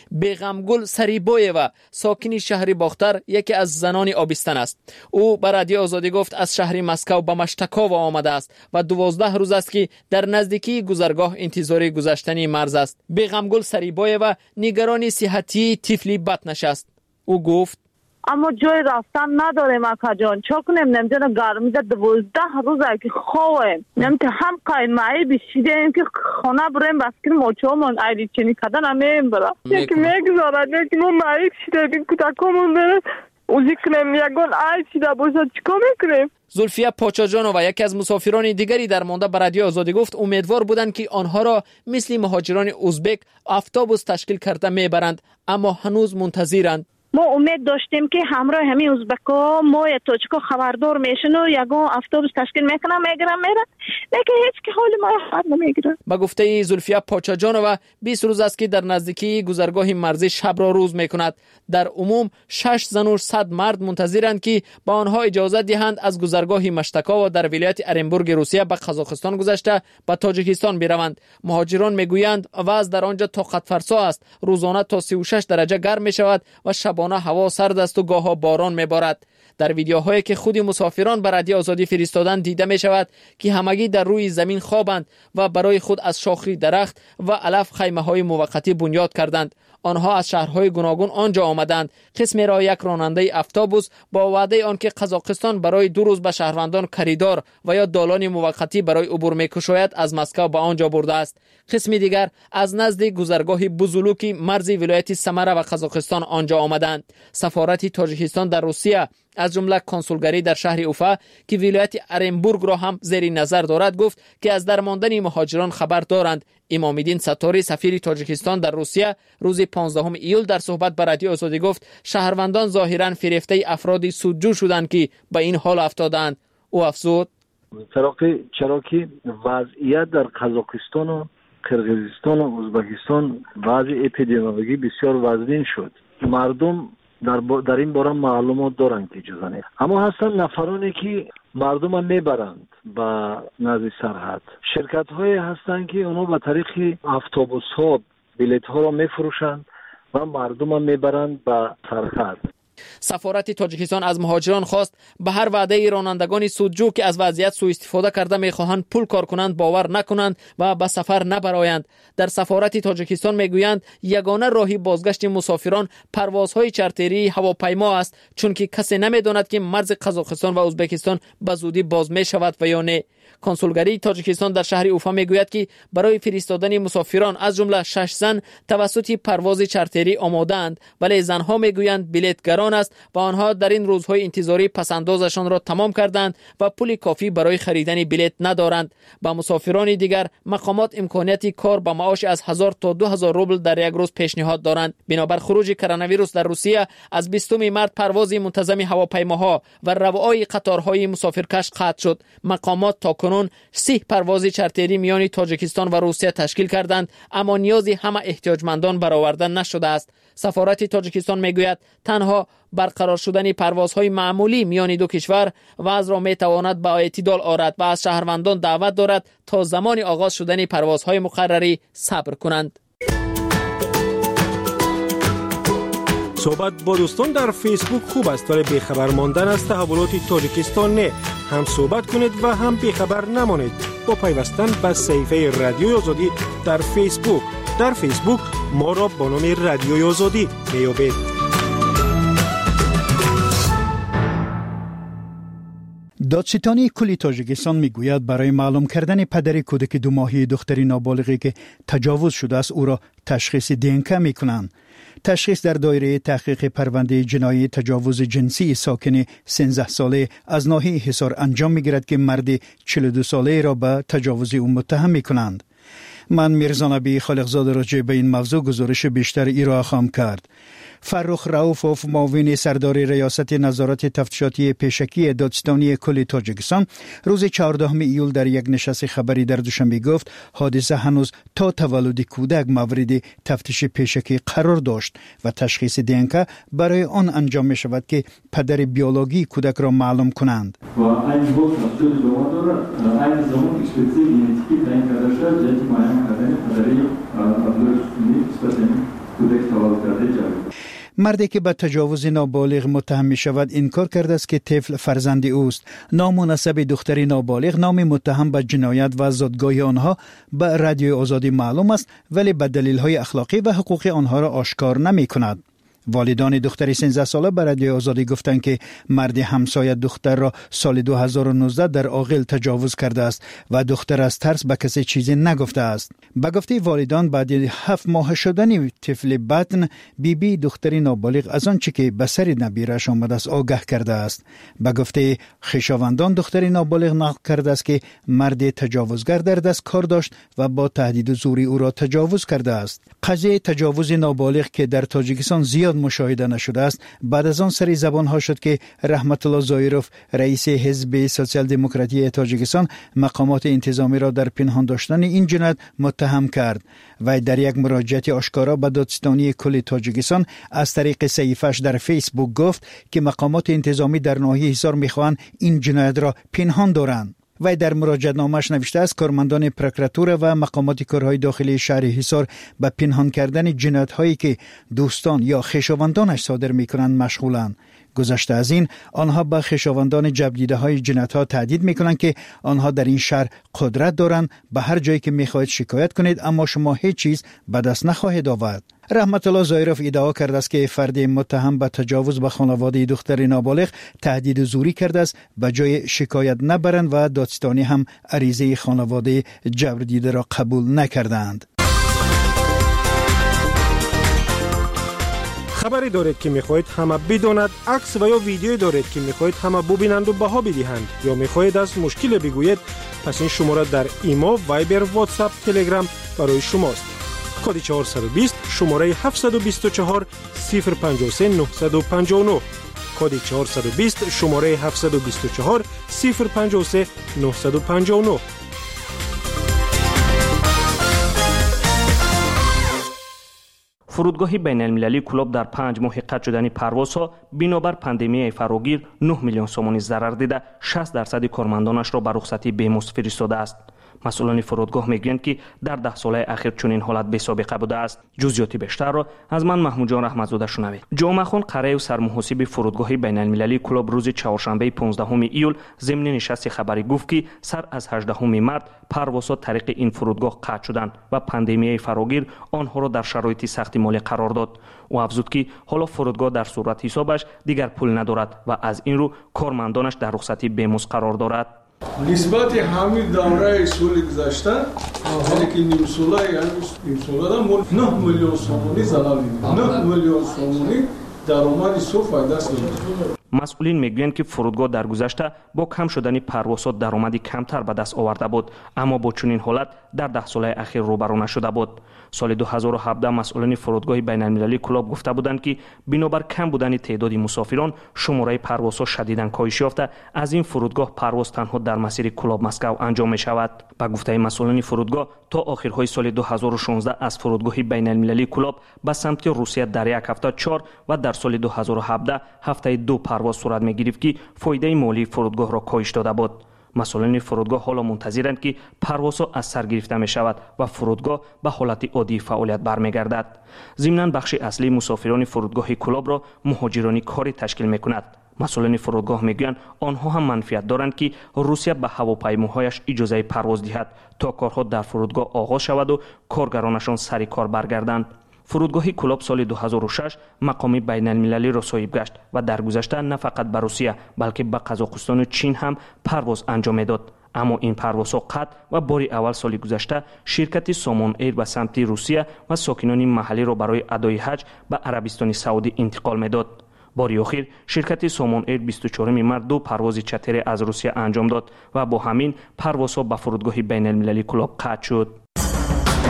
بیغمگل سریبایو ساکن شهر باختر یکی از زنان آبستن است. او به رادیو آزادی گفت از شهر مسکو به مشتکاوا آمده است و 12 روز است که در نزدیکی گذرگاه انتظار گذشتن مرز است. بیغمگل سریبایو نگران صحتی طفلی بطنش است. او گفت اما جای رفتن نداریم اکا جان، چا کنیم؟ نمیدونم گرمی ده 12 روزه که خواه نمیدونم هم قایمایی بشیدیم که خانه بریم بس که موچومون ایلی چنی کدن همیم برا یکی میگذارد یکی ما مایی بشیده کتاکمون بره اوزی کنیم یکون ای بشیده باشد چکا میکنیم؟ زلفیه پاچاجانووا یکی از مسافران دیگری در مانده به رادیو آزادی گفت امیدوار بودند که آنها را مثل مهاجران ازبک اتوبوس تشکیل کرده میبرند، اما هنوز منتظرند. ما امید داشتیم که همراه همین ازبکا ما یا تاجیکا خبردار میشن و یگان اتوبوس تشکیل میکنن میگیرن میرن، لیکن هیچ که حال ما خبر نمیگیرن. با گفته زلفیه پاچاجانووا 20 روز است که در نزدیکی گذرگاه مرزی شب را روز میکند. در عموم 6 زن و 100 مرد منتظرند که با آنها اجازه دهند از گذرگاه مشتکا و در ولایت ارنبورگ روسیه به قزاقستان گذشته به تاجیکستان بروند. مهاجران میگویند وضع در آنجا طاقت فرسا است. روزانه تا 36 درجه گرم میشود و شبانه هوا سرد است و گاه‌ها باران میبارد. در ویدیوهایی که خود مسافران به رادیو آزادی فرستادند دیده می شود که همگی در روی زمین خوابند و برای خود از شاخه درخت و علف خیمه‌های موقتی بنیاد کردند. آنها از شهرهای گوناگون آنجا آمدند. قسمی را یک راننده اتوبوس با وعده آنکه قزاقستان برای 2 روز به شهروندان کریدار و یا دالان موقتی برای عبور می‌کشاید از مسکو به آنجا برده است. قسمی دیگر از نزد گذرگاه بوزولوکی مرز ولایت سمره و قزاقستان آنجا آمدند. سفارت تاجیکستان در روسیه از جمله کنسولگری در شهر اوفا که ولایت ارنبورگ را هم زیر نظر دارد گفت که از درماندن مهاجران خبر دارند. امام‌الدین ستاری سفیر تاجیکستان در روسیه روز 15 ایول در صحبت با رادیو آزادی گفت شهروندان ظاهراً فریفته افرادی سودجو شدند که به این حال افتادند. او افزود چرا که وضعیت در قزاقستان و قرقیزستان و ازبکستان وضع اپیدمیولوژی بسیار وزین شد. مردم در این باره معلومات دارند که اجازه نیست، اما هستن نفرانی که مردم هم میبرند به نزد سرحد. شرکت های هستند که اونا به طریق اتوبوس ها بلیط ها را میفروشند و مردم هم میبرند به سرحد. سفارت تاجیکستان از مهاجران خواست به هر وعده رانندگان سودجو که از وضعیت سوء استفاده کرده میخواهند پول کار کنند باور نکنند و به سفر نبرایند. در سفارت تاجیکستان میگویند یگانه راهی بازگشت مسافران پروازهای چارتری هواپیما است، چون که کسی نمیداند که مرز قزاقستان و ازبکستان به زودی باز می شود و یا نه. کنسولگری تاجیکستان در شهر اوفا میگوید که برای فرستادن مسافران از جمله 6 زن توسط پرواز چارتری آماده‌اند، ولی زنها میگویند بلیط گران است و آنها در این روزهای انتظاری پسندازشان را تمام کردند و پول کافی برای خریدن بلیط ندارند. با مسافران دیگر مقامات امکانیت کار با معاش از 1000 تا 2000 روبل در یک روز پیشنهاد دارند. بنابر خروج کرونا ویروس در روسیه از 20 مارس پرواز منتظم هواپیماها و روای قطارهای مسافرکش قطع شد. مقامات تا کنون 30 پرواز چارتری میان تاجیکستان و روسیه تشکیل کردند، اما نیازی همه احتیاجمندان برآورده نشده است. سفارت تاجیکستان میگوید تنها برقرار شدن پروازهای معمولی میان دو کشور وضع را میتواند به اعتدال آورد و از شهروندان دعوت دارد تا زمان آغاز شدن پروازهای مقرری صبر کنند. صحبت با دوستان در فیسبوک خوب است، ولی بیخبر ماندن از تحولات تاجیکستان نه. هم صحبت کنید و هم بیخبر نمانید با پیوستن به صفحه رادیوی آزادی در فیسبوک. در فیسبوک ما را با نام رادیوی آزادی میابید. دادستانی کلی تاجیکستان میگوید برای معلوم کردن پدر کودک 2 ماهه دختری نابالغی که تجاوز شده است او را تشخیص دینکه میکنند. تشخیص در دایره تحقیق پرونده جنایی تجاوز جنسی ساکن 13 ساله از ناحیه حصار انجام میگیرد که مرد 42 ساله را به تجاوز او متهم میکنند. من میرزا نبی خالقزاد راجع به این موضوع گزارش بیشتر ارائه خواهم کرد. فرخ رؤوفوف معاون سردار ریاست نظارت تفتیشاتی پیشکی دادستانی کل تاجیکستان روز 14 ایول در یک نشست خبری در دوشنبه گفت حادثه هنوز تا تولد کودک مورد تفتیش پیشکی قرار داشت و تشخیص دینکا برای آن انجام می شود که پدر بیولوژی کودک را معلوم کنند. و این گفت مسئول دومادر این زمان اکسپرتی ژنتیکی تعیین کرده شد جهت معین کردن پدری عبدالرسولی نسبت کودک تولد کرده جوید. مردی که به تجاوز نابالغ متهم می شود انکار کرده است که طفل فرزند اوست. نام و نسب دختری نابالغ نام متهم به جنایت و زادگاهی آنها به رادیوی آزادی معلوم است ولی به دلیل‌های اخلاقی و حقوقی آنها را آشکار نمی کند. والدان دختری 13 ساله به رادیوی آزادی گفتند که مرد همسایه دختر را سال 2019 در عاقل تجاوز کرده است و دختر از ترس به کسی چیزی نگفته است. به گفته والدان بعد 7 ماه شدن طفل بطن بیبی دختری نابالغ از آنچه که به سر نبیرش آمده است آگاه کرده است. به گفته خویشاوندان دختری نابالغ نقل کرده است که مرد تجاوزگر در دست کار داشت و با تهدید و زوری او را تجاوز کرده است. قضیه تجاوز نابالغ که در تاجیکستان زیاد مشاهده نشده است بعد از آن سری زبان ها شد که رحمت الله زایروف رئیس حزب سوسیال دموکراتی تاجیکستان مقامات انتظامی را در پنهان داشتن این جنایت متهم کرد و در یک مراجعه آشکارا به دادستانی کل تاجیکستان از طریق صحیفه‌اش در فیسبوک گفت که مقامات انتظامی در ناحیه حصار میخواهند این جنایت را پنهان دارند. و در مراجعه نامش نوشته است کارمندان پروکراتور و مقامات کارهای داخلی شهر حصار به پنهان کردن جنایت‌هایی که دوستان یا خویشاوندانش صادر می‌کنند مشغولند. گذشته از این آنها به خویشاوندان جبر‌دیده‌های جنایت‌ها تهدید می‌کنند که آنها در این شهر قدرت دارند، به هر جایی که می‌خواهید شکایت کنید اما شما هیچ چیز به دست نخواهید آورد. رحمت الله زایروف ادعا کرده است که فرد متهم به تجاوز به خانواده دختر نابالغ تهدید و زوری کرده است به جای شکایت نبرند و دادستانی هم عریضه خانواده جبر‌دیده را قبول نکردند. خبری دارید که میخواهید همه بداند، عکس و یا ویدیویی دارید که میخواهید همه ببینند و بها بدهند یا میخواهید از مشکل بگویید، پس این شماره در ایمو، وایبر، واتساپ، تلگرام برای شماست. کد 420 شماره 724 053 959 کد 420 شماره 724 053 959. فرودگاه بین المللی کلوب در 5 ماه قطع شدن پروازها بنابر پاندمی فراگیر 9 میلیون سومانی ضرر دیده 60% کارمندانش را به رخصتی بیمزد فرستاده است. مسئولان فرودگاه میگویند که در 10 ساله اخیر چنین حالت بی سابقه بوده است. جزئیات بیشتر را از من محمود جان رحمتزاده شنوید. جمعه خان قره و سرمحاسب فرودگاه بین المللی کلوب روز چهارشنبه 15 ایول ضمن نشست خبری گفت که سر از 18 مارس پروازها طریق این فرودگاه قطع شدند و پاندمی فراگیر آنها را در شرایط سخت مالی قرار داد. او افزود که حالا فرودگاه در صورت حسابش دیگر پول ندارد و از این رو کارمندانش در رخصتی بیمزد قرار دارد. نسبت همین دوره سال گذشته یعنی که نیم ساله 9 میلیون سومانی ضرر دیدیم. 9 میلیون سومانی درآمد صفر دست داد. مسئولین میگویند که فرودگاه در گذشته با کم شدن پروازها درآمدی کمتر به دست آورده بود، اما با چنین حالت در 10 ساله اخیر روبرو نشده بود. سال 2017 مسئولین فرودگاه بین المللی کلوب گفته بودند که بنابر کم بودن تعداد مسافران شماره پروازها شدیداً کاهش یافته، از این فرودگاه پرواز تنها در مسیر کلوب مسکو انجام می شود. به گفته مسئولین فرودگاه تا آخرهای سال 2016 از فرودگاه بین المللی کلوب به سمت روسیه در یک هفته 4 و در سال 2017 هفته 2 پرواز صورت می گرفت که فایده مالی فرودگاه را کاهش داده بود. مسئولین فرودگاه حالا منتظرند که پروازها از سر گرفته می شود و فرودگاه به حالت عادی فعالیت برمیگردد. ضمناً بخش اصلی مسافران فرودگاه کلوب را مهاجرانی کاری تشکیل می کند. مسئولین فرودگاه میگویند آنها هم منفعت دارند که روسیه به هواپیماهایش اجازه پرواز دهد تا کارها در فرودگاه آغاز شود و کارگرانشان سر کار برگردند. فرودگاه کلوب سال 2006 مقام بین المللی را صاحب گشت و در گذشته نه فقط به روسیه بلکه به قزاقستان و چین هم پرواز انجام میداد. اما این پروازها قطع و بار اول سال گذشته شرکت سامان ایر به سمت روسیه و ساکنان محلی را برای ادای حج به عربستان سعودی انتقال میداد. باری آخر شرکت سامان ایر 24 مارس 2 پرواز چتری از روسیه انجام داد و با همین پروازها به فرودگاه بین المللی کلوب قطع شد.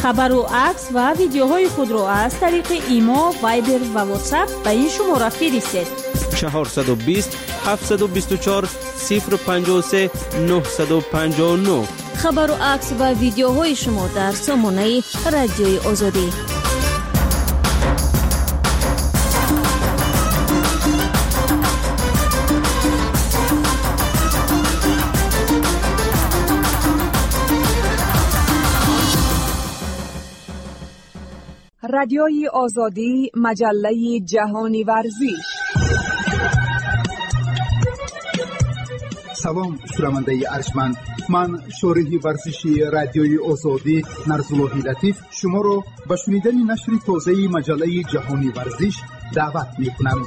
خبر و عکس و ویدیوهای خود را از طریق ایما، وایبر و واتساپ به این شماره فرستید. 420 724 053 959. خبر و عکس و ویدیوهای شما در سامانه رادیوی آزادی. رادیوی آزادی، مجله جهانی ورزش. سلام شنونده ارجمند، من شارح ورزشی رادیوی آزادی نرزاللهی لطیف شما را به شنیدن نشر تازه مجله جهانی ورزش دعوت می‌کنم.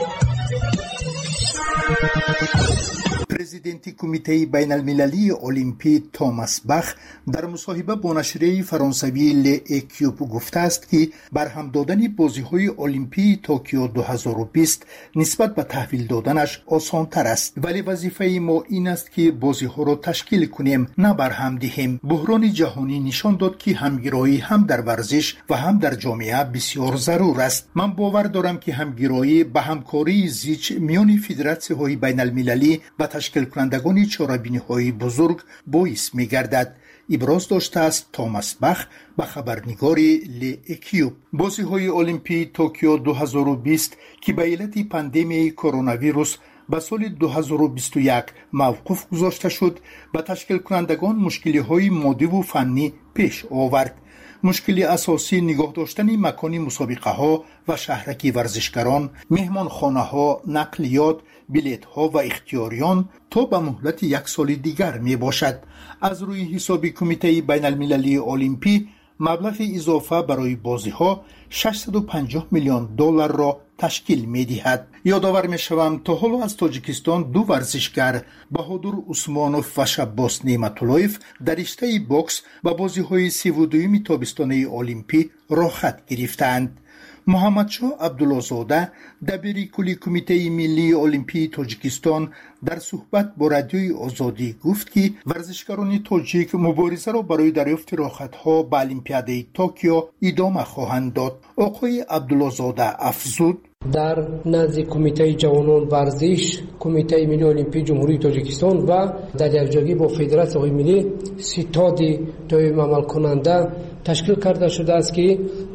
پرزیدنت کمیته بین المللی المپی توماس باخ در مصاحبه با نشریه فرانسوی ل'اکیوب گفته است که برهم دادن بازی‌های المپی توکیو 2020 نسبت به تحویل دادنش آسان تر است، ولی وظیفه ما این است که بازی‌ها را تشکیل کنیم، نه برهم دهیم. بحران جهانی نشان داد که همگرایی هم در ورزش و هم در جامعه بسیار ضرور است. من باور دارم که همگرایی به همکاری زیچ میان فدراسی‌های بین المللی و تشکیل کنندگان چاره‌بینی‌های بزرگ باعث می‌گردد. ابراز داشته است توماس باخ به خبرنگاری ل'اکیوب. بازی‌های المپی توکیو 2020 که به علت پاندمی کرونا ویروس به سال 2021 موقوف گذاشته شد، به تشکیل کنندگان مشکل‌های مادی و فنی پیش آورد. مشکل اساسی نگاه داشتن مکان مسابقه ها و شهرک ورزشکاران، مهمان خانه ها، نقلیات، بلیط ها و اختیاریان تا به مهلت یک سال دیگر می باشد. از روی حساب کمیته بین المللی المپی مبلغ اضافه برای بازی ها 650 میلیون دلار را تشکیل می دهد. یادآور می شوم تا حالا از تاجیکستان دو ورزشکار بهادر عثمانوف و شباس نعمت‌اللهیف در رشته بوکس و بازی های 32 تابستانه المپی راحت گرفتند. محمدشاه عبدالله‌زاده دبیر کلی کمیته ملی المپی تاجیکستان در صحبت با رادیوی آزادی گفت که ورزشکاران تاجیک مبارزه را برای دریافت راحت‌ها به المپیاد توکیو ادامه خواهند داد. آقای عبدالله‌زاده افزود: در نزد کمیته جوانان ورزش، کمیته ملی المپی جمهوری تاجیکستان و در یکجایی با فدراسیون ملی ستاد دائم عمل کننده تشکیل کرده شده است که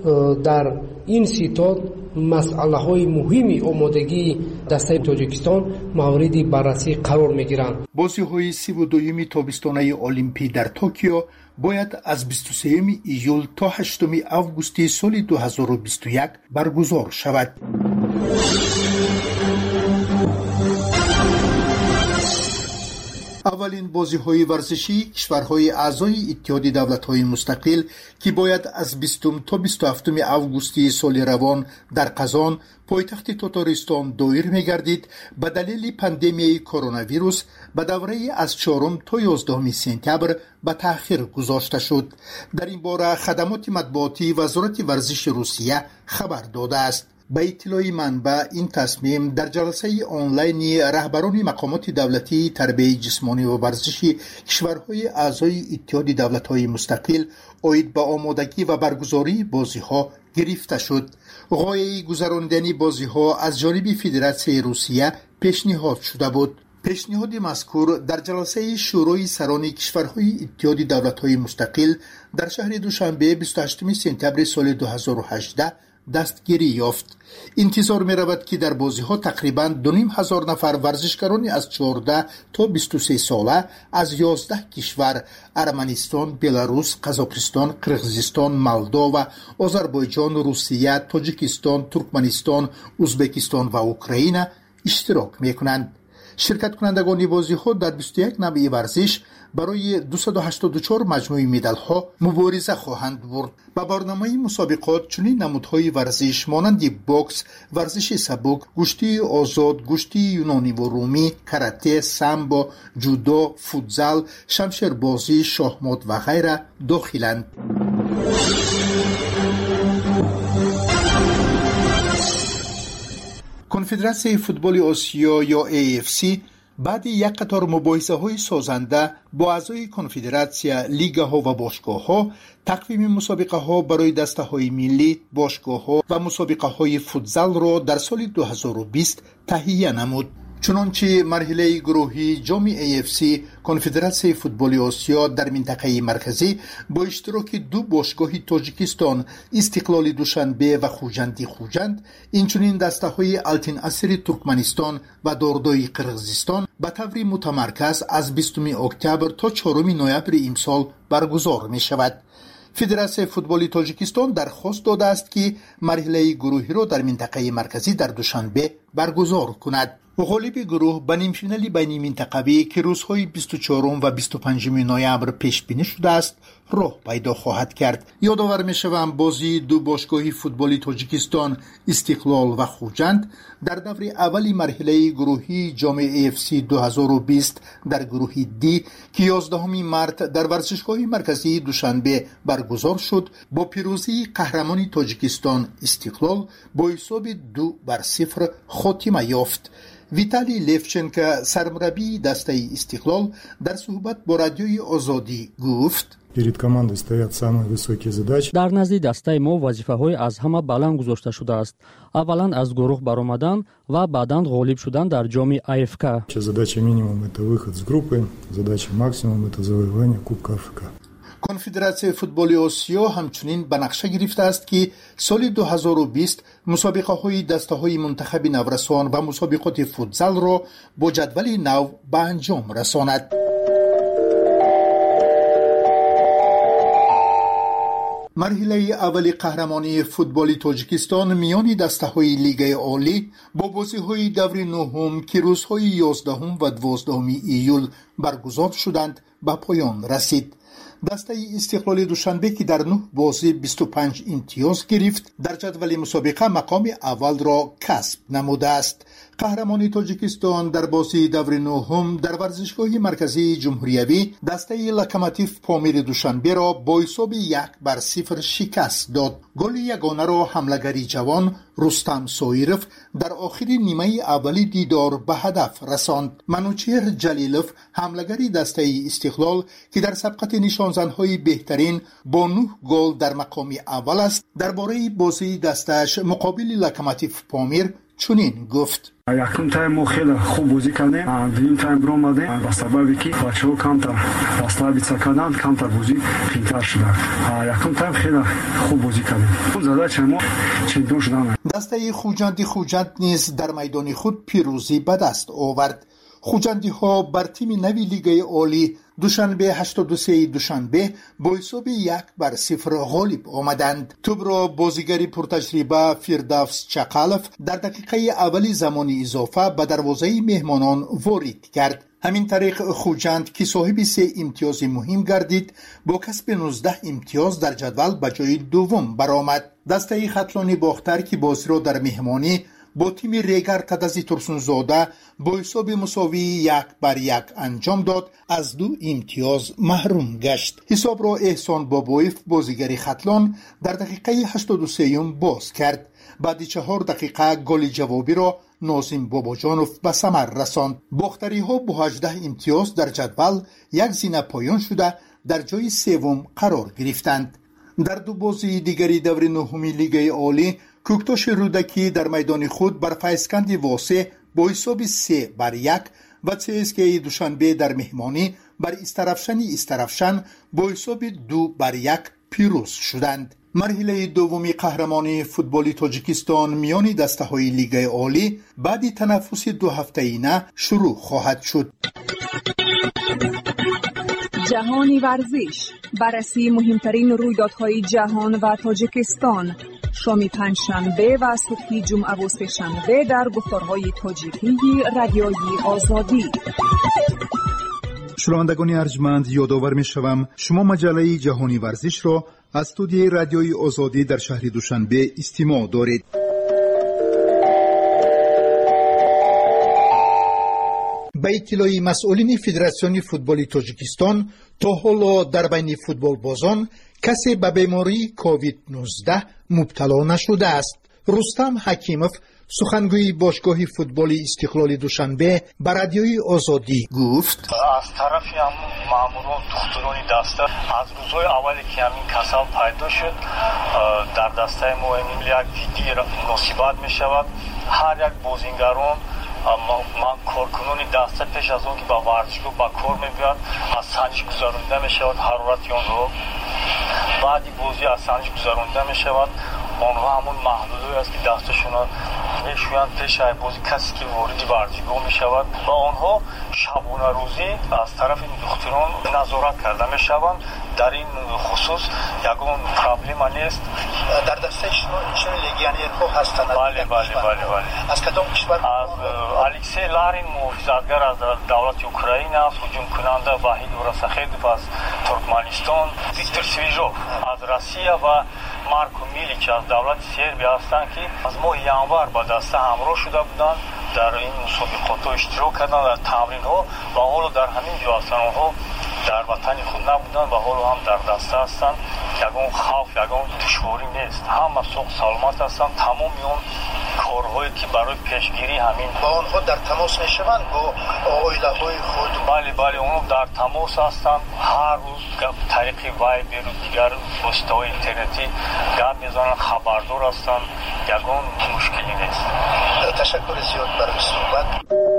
در این ستاد مسئله های مهمی آمادگی دسته تاجیکستان مورد بررسی قرار می گیرند. بازی های 32 تابستانه المپی در توکیو باید از 23 ایول تا 8 آگوست سال 2021 برگزار شود. اولین بازی‌های ورزشی کشورهای اعضای اتحاد دولت‌های مستقل که باید از 20 تا 27 آگوست سال روان در قزان پایتخت تاتارستان دایر می‌گردید به دلیل پاندمی کرونا ویروس به دوره از 4 تا 11 سپتامبر به تأخیر گذاشته شد. در این باره خدمات مطبوعاتی وزارت ورزش روسیه خبر داده است. به اطلاع منبع این تصمیم در جلسه آنلاین رهبران مقامات دولتی تربیت جسمانی و ورزشی کشورهای اعضای اتحاد دولت‌های مستقل عاید به آمادگی و برگزاری بازی‌ها گرفته شد. غایه گذراندن بازی‌ها از جانب فدراسیون روسیه پیشنهاد شده بود. پیشنهاد مذکور در جلسه شورای سران کشورهای اتحاد دولت‌های مستقل در شهر دوشنبه 28 سپتامبر سال 2018 دستگیری یافت. انتظار می رود که در بازی ها تقریباً 2500 نفر ورزشکاران از 14 تا 23 ساله از 11 کشور ارمنستان، بلاروس، قزاقستان، قرقیزستان، مولداوا، آذربایجان، روسیه، تاجیکستان، ترکمنستان، ازبکستان و اوکراین اشتراک می کنند. شرکت کنندگان بازی ها در 21 نوع ورزش برای 284 مجموعه مدال ها مبارزه خواهند برد. با برنامه مسابقات چنین نمودهای ورزش مانند بوکس، ورزش سبک، گشتی آزاد، گشتی یونانی و رومی، کاراته، سامبو، جودو، فوتزال، شمشیربازی، شاهمات و غیره داخلند. کنفدراسیون فوتبال آسیا یا AFC بعد یک قطار مباحثه‌های سازنده با اعضای کنفدراسیون لیگ‌ها و باشگاه‌ها، تقویم مسابقه‌ها برای دسته‌های ملی، باشگاه‌ها و مسابقه‌های فوتزال را در سال 2020 تهیه نمود. چنانچه مرحله گروهی جام AFC کنفدراسیون فوتبال آسیا در منطقه مرکزی با اشتراک دو باشگاه تاجیکستان استقلال دوشنبه و خوجند اینچنین دسته‌های التین اسیر ترکمنستان و داردای قرغیزستان به طور متمرکز از 20 اکتبر تا 4 نوامبر امسال برگزار می شود. فدراسیون فوتبال تاجیکستان درخواست داده است که مرحله گروهی را در منطقه مرکزی در دوشنبه برگزار کند. غالب گروه به نیمفینال بین منطقوی که روزهای 24 و 25 نوامبر پیش بینی شده است راه پیدا خواهد کرد. یادآور می‌شوم بازی دو باشگاه فوتبال تاجیکستان استقلال و خوجند در دور اولی مرحله گروهی جام AFC 2020 در گروه دی که 11 مارس در ورزشگاه مرکزی دوشنبه برگزار شد با پیروزی قهرمان تاجیکستان استقلال با حساب 2-0 خاتمه یافت. ویتالی لیفچنکو سرمربی دسته استقلال در صحبت با رادیوی آزادی گفت: در نزد دسته ما وظیفه‌های از همه بلند گذاشته شده است. اولا از گروه برآمدن و بعداً غالب شدن در جام АФК. Задача минимум это выход с группы, задача максимум это завоевание Кубка АФК. کنفدراسیون فوتبال آسیا همچنین به نقشه گرفته است که سال 2020 مسابقه‌های دسته‌های منتخب نورسان و مسابقات فوتزال را با جدول نو به انجام رساند. مرحله اول قهرمانی فوتبال تاجیکستان میان دسته‌های لیگ عالی با بازی‌های دور نهم که روزهای 11 و 12 ایول برگزار شدند به پایان رسید. دسته استقلال دوشنبه که در 9 بازی 25 امتیاز گرفت در جدول مسابقه مقام اول را کسب نموده است. قهرمان تاجیکستان در بازی دور نهم در ورزشگاه مرکزی جمهوریوی دسته لوکوموتیو پامیر دوشنبه را با حساب 1-0 شکست داد. گل یگانه را حمله‌گری جوان رستم سایروف در آخر نیمه اولی دیدار به هدف رساند. منوچهر جلیلوف حمله‌گری دسته استقلال که در سبقت نشانزن‌های بهترین با 9 گل در مقام اول است درباره بازی دستش مقابل لوکوموتیو پامیر چنین گفت: یکم تایم ما خیلی خوب بازی کردیم، دوم تایم برام اومدیم با سببی که بچه‌ها کمتر واسطه کردن، کمتر بازی قوی‌تر شد. یکم تایم خیلی خوب بازی کردیم. اون زده ما چمپیون شدن. دسته خوجند نیز در میدان خود پیروزی به دست آورد. خوجندی ها بر تیم نوی لیگ عالی دوشنبه 83 دوشنبه با حساب 1-0 غالب آمدند. توپ را بازیگر پرتجربه فردوس چقالف در دقیقه اولی زمان اضافه به دروازه مهمانان وارد کرد. همین طریق خوجند که صاحب 3 امتیاز مهم گردید با کسب 19 امتیاز در جدول به جای دوم برآمد. دسته خطلان باختر که بازی را در مهمانی با تیم ریگر تدزی ترسونزاده با حساب مساوی 1-1 انجام داد از 2 امتیاز محروم گشت. حساب را احسان بابایف بازیگر خطلان در دقیقه 83 باز کرد. بعد 4 دقیقه گل جوابی را ناظم باباجانوف به ثمر رساند. باختری ها با 18 امتیاز در جدول یک زینه پایان شده در جای سوم قرار گرفتند. در 2 بازی دیگری دور نهمی لیگ عالی کوکتاش رودکی در میدان خود بر فیضکند واسه با حساب 3-1 و CSKA دوشنبه در مهمانی بر استرفشن با حساب 2-1 پیروز شدند. مرحله دومی قهرمانی فوتبال تاجیکستان میان دسته‌های لیگ عالی بعد تنفس 2 هفته‌ایه شروع خواهد شد. جهانی ورزش، بررسی مهمترین رویدادهای جهان و تاجیکستان، شام پنجشنبه و صبح جمعه و سه‌شنبه در گفتارهای تاجیکی رادیوی آزادی. شنوندگان ارجمند، یادآور می‌شوم شما مجله جهانی ورزش را از استودیوی رادیوی آزادی در شهر دوشنبه استماع دارید. به اطلاع مسئولین فدراسیون فوتبال تاجیکستان تا حالا در بین فوتبال بازان کسی به بیماری کووید 19 مبتلا نشده است. رستم حکیموف سخنگوی باشگاه فوتبال استقلال دوشنبه به رادیوی آزادی گفت از طرفی هم ماموران دخترانی دسته از روزهای اولی که همین کسل پیدا شد در دسته ما یک جدی مصیبت می شود. هر یک بازیگران من کارکنان دسته پیش از اون که با ورزشگاه با کار میبیاد از سنجش گذرانده می شود. حرارت آنها بعدی بازی از سنجش گذرانده می شود. آنها همون محدودی است که دستشون میشویند پیش بازی کسی که وارد ورزشگاه می شود و آنها شبانه روزی از طرف این دختران نظارت کرده می شوند. در این خصوص یگان پرابلم نیست. در دسته چه لگیونرها هستند؟ بله. از کدام کشور؟ از الکسی لارین محافظتگر از دولت اوکراین است. هجوم کننده وحید ورسخیدوف از ترکمنستان، ویکتور سویژوف از روسیه و مارکو میلیچ از دولت سربیا هستند که از ماه ینور با دسته همراه شده بودند. در این مسابقات اشتراک کردند در تمرین ها و حالا در همین جا هستند. آنها در وطن خود نبودند و حالا هم در دسته هستند. یگان خوف یگان دشواری نیست. همه سوق سلامت هستند. تمامی اون کارهایی که برای پیشگیری همین با آنها در تماس میشوند با عائله های خود؟ بله اونها در تماس هستند. هر روز طریق وایبر و دیگر وسیله‌های اینترنتی گپ میزنند، خبردار هستند. یگان مشکلی نیست. تشکر زیاد برای صحبت.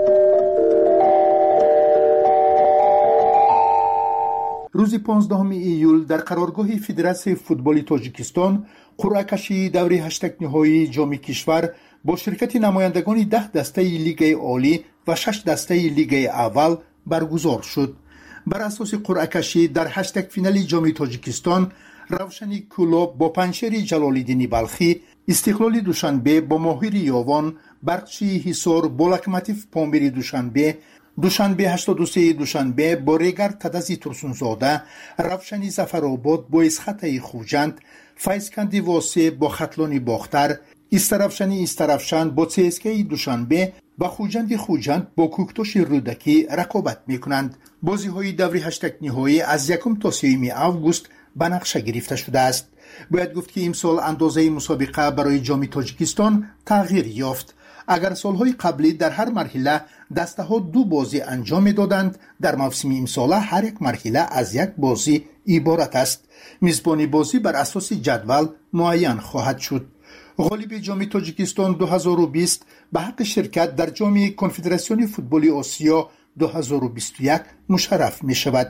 روز 15 ایول در قرارگاه فدراسیون فوتبال تاجیکستان قرعه کشی دور هشتگ نهایی جام کشور با شرکت نمایندگان 10 دسته لیگ عالی و 6 دسته لیگ اول برگزار شد. بر اساس قرعه کشی در هشتگ فینال جام تاجیکستان روشنی کلوب با پنشیر جلال‌الدین بلخی، استقلال دوشنبه با ماهر یاوان، برقچی حصار با لوکوموتیو پامیر دوشنبه 83 دوشنبه با ریگر تدزی ترسونزاده، روشنی ظفرآباد با اسخطه خوجند، فیضکندی واسه با خطلانی باختر، استرفشن با CSKA دوشنبه و خوجند با کوکتوش رودکی رقابت میکنند. بازی های دوری هشتگ نهایی از 1 تا 3 آگوست به نقشه گرفته شده است. باید گفت که امسال اندازه مسابقه برای جام تاجیکستان تغییر یافت. اگر سالهای قبلی در هر مرحله دسته ها 2 بازی انجام میدادند، در موسم امسال هر یک مرحله از 1 بازی عبارت است. میزبانی بازی بر اساس جدول معین خواهد شد. غالب جام تاجیکستان 2020 به حق شرکت در جام کنفدراسیون فوتبال آسیا 2021 مشرف می شود.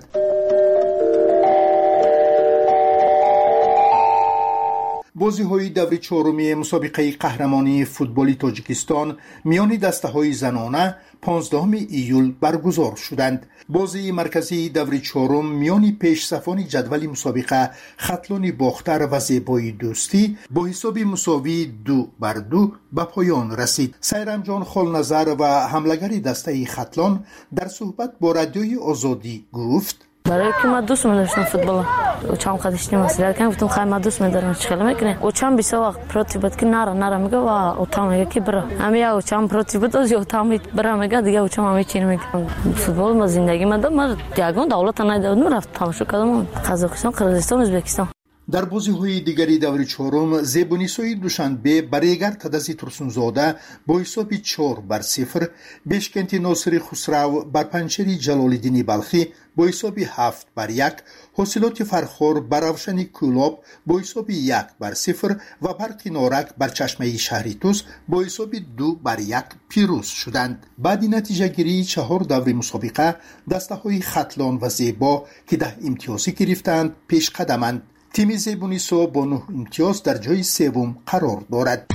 بازی های دوری 4 مسابقه قهرمانی فوتبال تاجیکستان میان دسته های زنانه 15 ایول برگزار شدند. بازی مرکزی دوری 4 میان پیشصفان جدول مسابقه خطلان باختر و زیبای دوستی با حساب مساوی 2-2 به پایان رسید. سیرمجان خالنظر و حملگر دسته خطلان در صحبت با رادیوی آزادی گفت برای که من دوست می‌داشتم فوتبال اوچام خودشتی مسئله کردم گفتم خیلی من دوست می‌دارم چیکار می‌کنه اوچام بیسا وقت پروتی بود که نرا میگه و اوچام میگه که برا همین اوچام پروتی بود از اوچام برا میگه دیگه اوچام همین چی نمی‌کنه. فوتبال ما زندگی من دیگه دولت ندادم رفت تماشا کردم قزاقستان قرقیزستان ازبکستان. در بازی های دیگری دوری 4 زیبونیسای دوشنبه بریگر تدزی ترسونزاده با حساب 4-0، بشکنت ناصر خسرو بر پنچری جلال‌الدین بلخی با حساب 7-1، حاصلات فرخور بر روشنی کلوب با حساب 1-0 و برق نارک بر چشمه شهری توس با حساب 2-1 پیروز شدند. بعد نتیجه گیری 4 دوری مسابقه دسته های خطلان و زیبا که 10 امتیازی گرفتند پیش قدمند. تیم زیبونیسا با 9 امتیاز در جای 3 قرار دارد.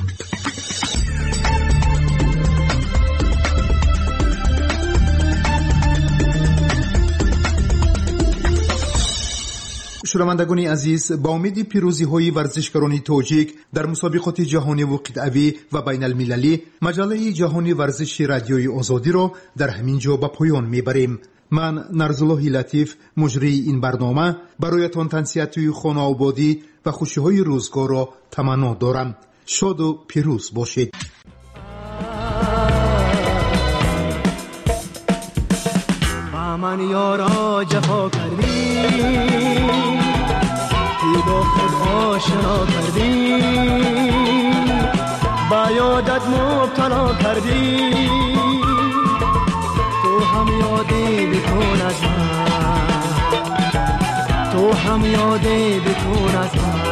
شنوندگان عزیز، با امید پیروزی های ورزشکاران تاجیک در مسابقات جهانی و قطعی و بین المللی، مجله جهانی ورزش رادیوی آزادی را در همین جا به پایان میبریم. من نرزالله لطیف مجری این برنامه برایتان تنصیحات خانه آبادی و خوشی های روزگار را تمنا دارم. شاد و پیروز باشید. من یارا جفا کردی تو با خود آشنا کردی با یار یادت مبتلا کردی، تو هم یادی بکن از من، تو هم یادی بکن از من.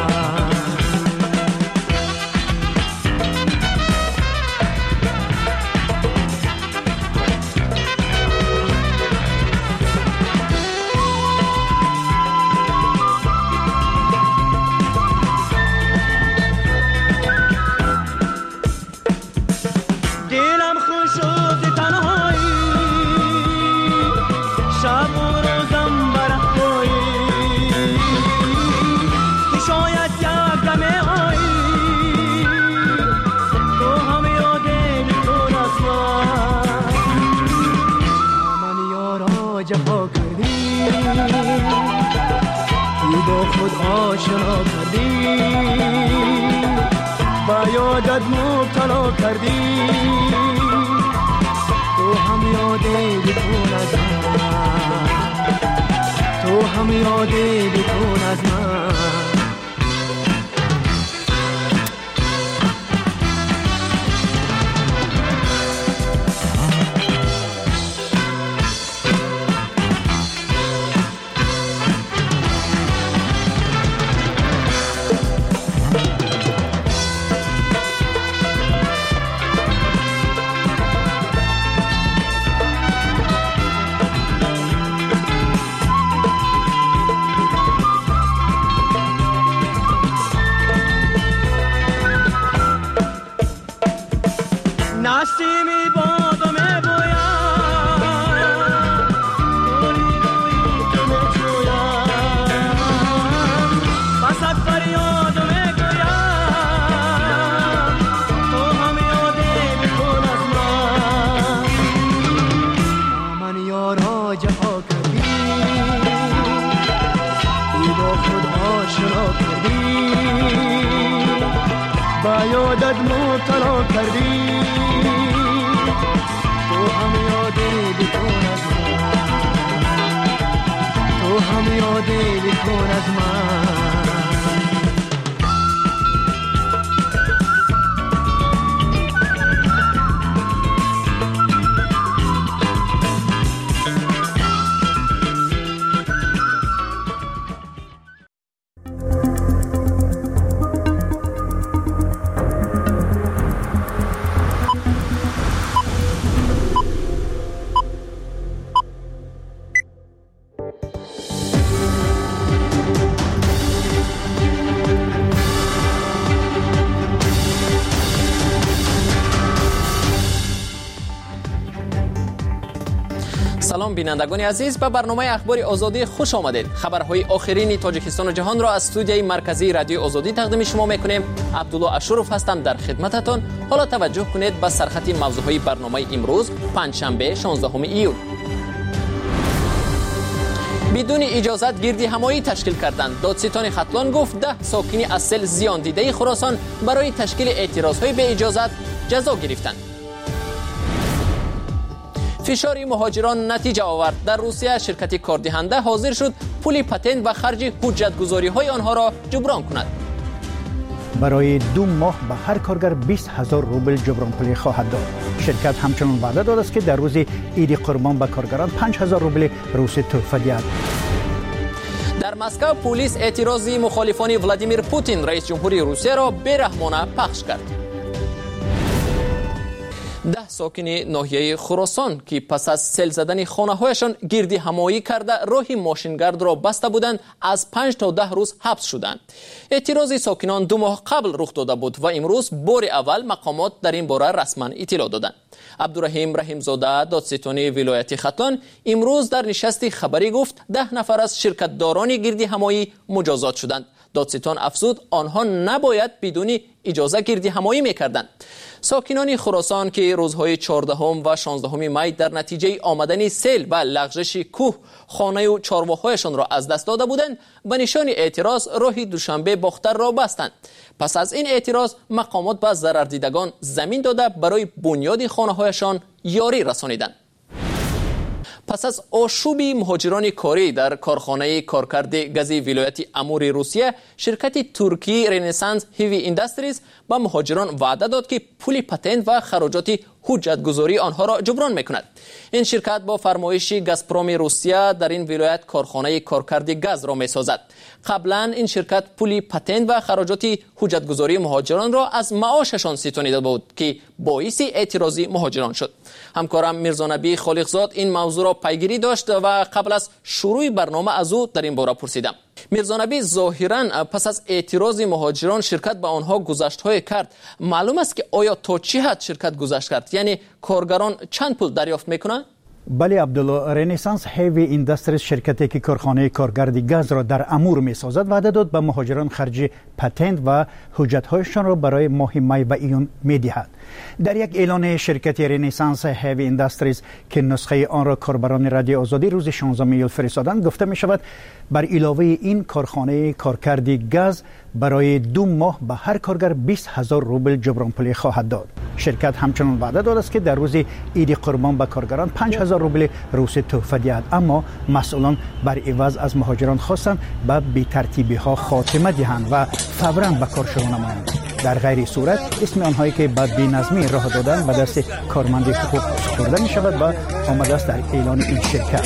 جفا کردی، با خود آشنا کردی، با یادت مبتلا کردی، تو هم یادی بکن از من، تو هم یادی بکن از من. نسیمی بادم بویم، گلی روی که میجویم، بسد فریادم گویم، تو هم یادی بکن از من. من یارا جفا کردی، با خود آشنا کردی، با یادت مبتلا کردی، تو هم یادی بکن از من، تو هم یادی بکن از من. سلام بینندگان عزیز، به برنامه اخبار آزادی خوش آمدید. خبرهای آخرین تاجیکستان و جهان را از استودیوی مرکزی رادیو آزادی تقدیم شما میکنیم. عبدالله اشرف هستم در خدمتتان. حالا توجه کنید به سرخط موضوعهای برنامه امروز پنجشنبه 16 ایول. بدون اجازت گردی همایی تشکیل کردند. دادستان ختلان گفت 10 ساکنی از سیل زیان دیده خراسان برای تشکیل اعتراضهای به اجازت جزا گرفتند. فشار مهاجران نتیجه آورد. در روسیه شرکت کاردهنده حاضر شد پول پتنت و خرج حجتگذاری‌های آنها را جبران کند. برای 2 ماه به هر کارگر 20,000 روبل جبران پولی خواهد داد. شرکت همچنان وعده داده است که در روز عید قربان به کارگران 5,000 روبل روسی تحفه دهد. در مسکو پلیس اعتراضی مخالفان ولادیمیر پوتین رئیس جمهوری روسیه را بی‌رحمانه پخش کرد. 10 ساکن ناحیه خراسان که پس از سیل زدن خانه‌هایشان گردی همایی کرده راه ماشینگرد را بسته بودند از 5 تا 10 روز حبس شدند. اعتراض ساکنان 2 ماه قبل رخ داده بود و امروز بار اول مقامات در این باره رسما اطلاع دادند. عبدالرحیم رحیمزاده دادستان ولایت ختلان امروز در نشست خبری گفت 10 نفر از شرکتداران گردی همایی مجازات شدند. دادستان افزود آنها نباید بدون اجازه گردی همایی میکردند. ساکنان خراسان که روزهای 14 و 16 می در نتیجه آمدن سیل و لغزش کوه خانه و چارواهایشان را از دست داده بودند به نشان اعتراض راه دوشنبه باختر را بستند. پس از این اعتراض مقامات به ضرردیدگان زمین داده برای بنیاد خانه‌هایشان یاری رسانیدند. پس از آشوب مهاجران کاری در کارخانه کارکرد گازی ولایت امور روسیه، شرکت ترکی رنسانس هیوی اندستریز با مهاجران وعده داد که پول پتنت و خراجات حجتگذاری آنها را جبران میکند. این شرکت با فرمایش گازپروم روسیه در این ولایت کارخانه کارکرد گاز را میسازد. قبلا این شرکت پول پتنت و خراجات حجتگذاری مهاجران را از معاششان ستانیده بود که باعث اعتراض مهاجران شد. همکارم میرزانبی خالقزاد این موضوع را پیگیری داشت و قبل از شروع برنامه از او در این باره پرسیدم. میرزانبی، ظاهرا پس از اعتراض مهاجران شرکت به آنها گذشت‌های کرد. معلوم است که آیا تا چه حد شرکت گذشت کرد؟ یعنی کارگران چند پول دریافت میکنند؟ بله عبدالله، رنسانس هیوی اندستریز شرکتی که کارخانه کارگرد گاز را در امور می سازد وعده داد به مهاجران خرج پتنت و حجت‌هایشان را برای ماه می و ایون می دهد. در یک اعلان شرکت رنسانس هیوی اندستریز که نسخه آن را کاربران رادیو آزادی روز 16 ایول فرستادند، گفته می شود بر علاوه این کارخانه کارکرد گاز برای 2 ماه به هر کارگر 20,000 روبل جبران پولی خواهد داد. شرکت همچنان وعده داده است که در روز عید قربان به کارگران 5,000 روبل روسی تحفه دهد، اما مسئولان بر عوض از مهاجران خواستند به بی‌ترتیبی ها خاتمه دهند و فوراً به کار شروع نمایند. در غیر صورت اسم آنهایی که به بی‌نظمی راه دادن به دست کارمند حقوق سپرده می شود و آمده است در اعلان این شرکت.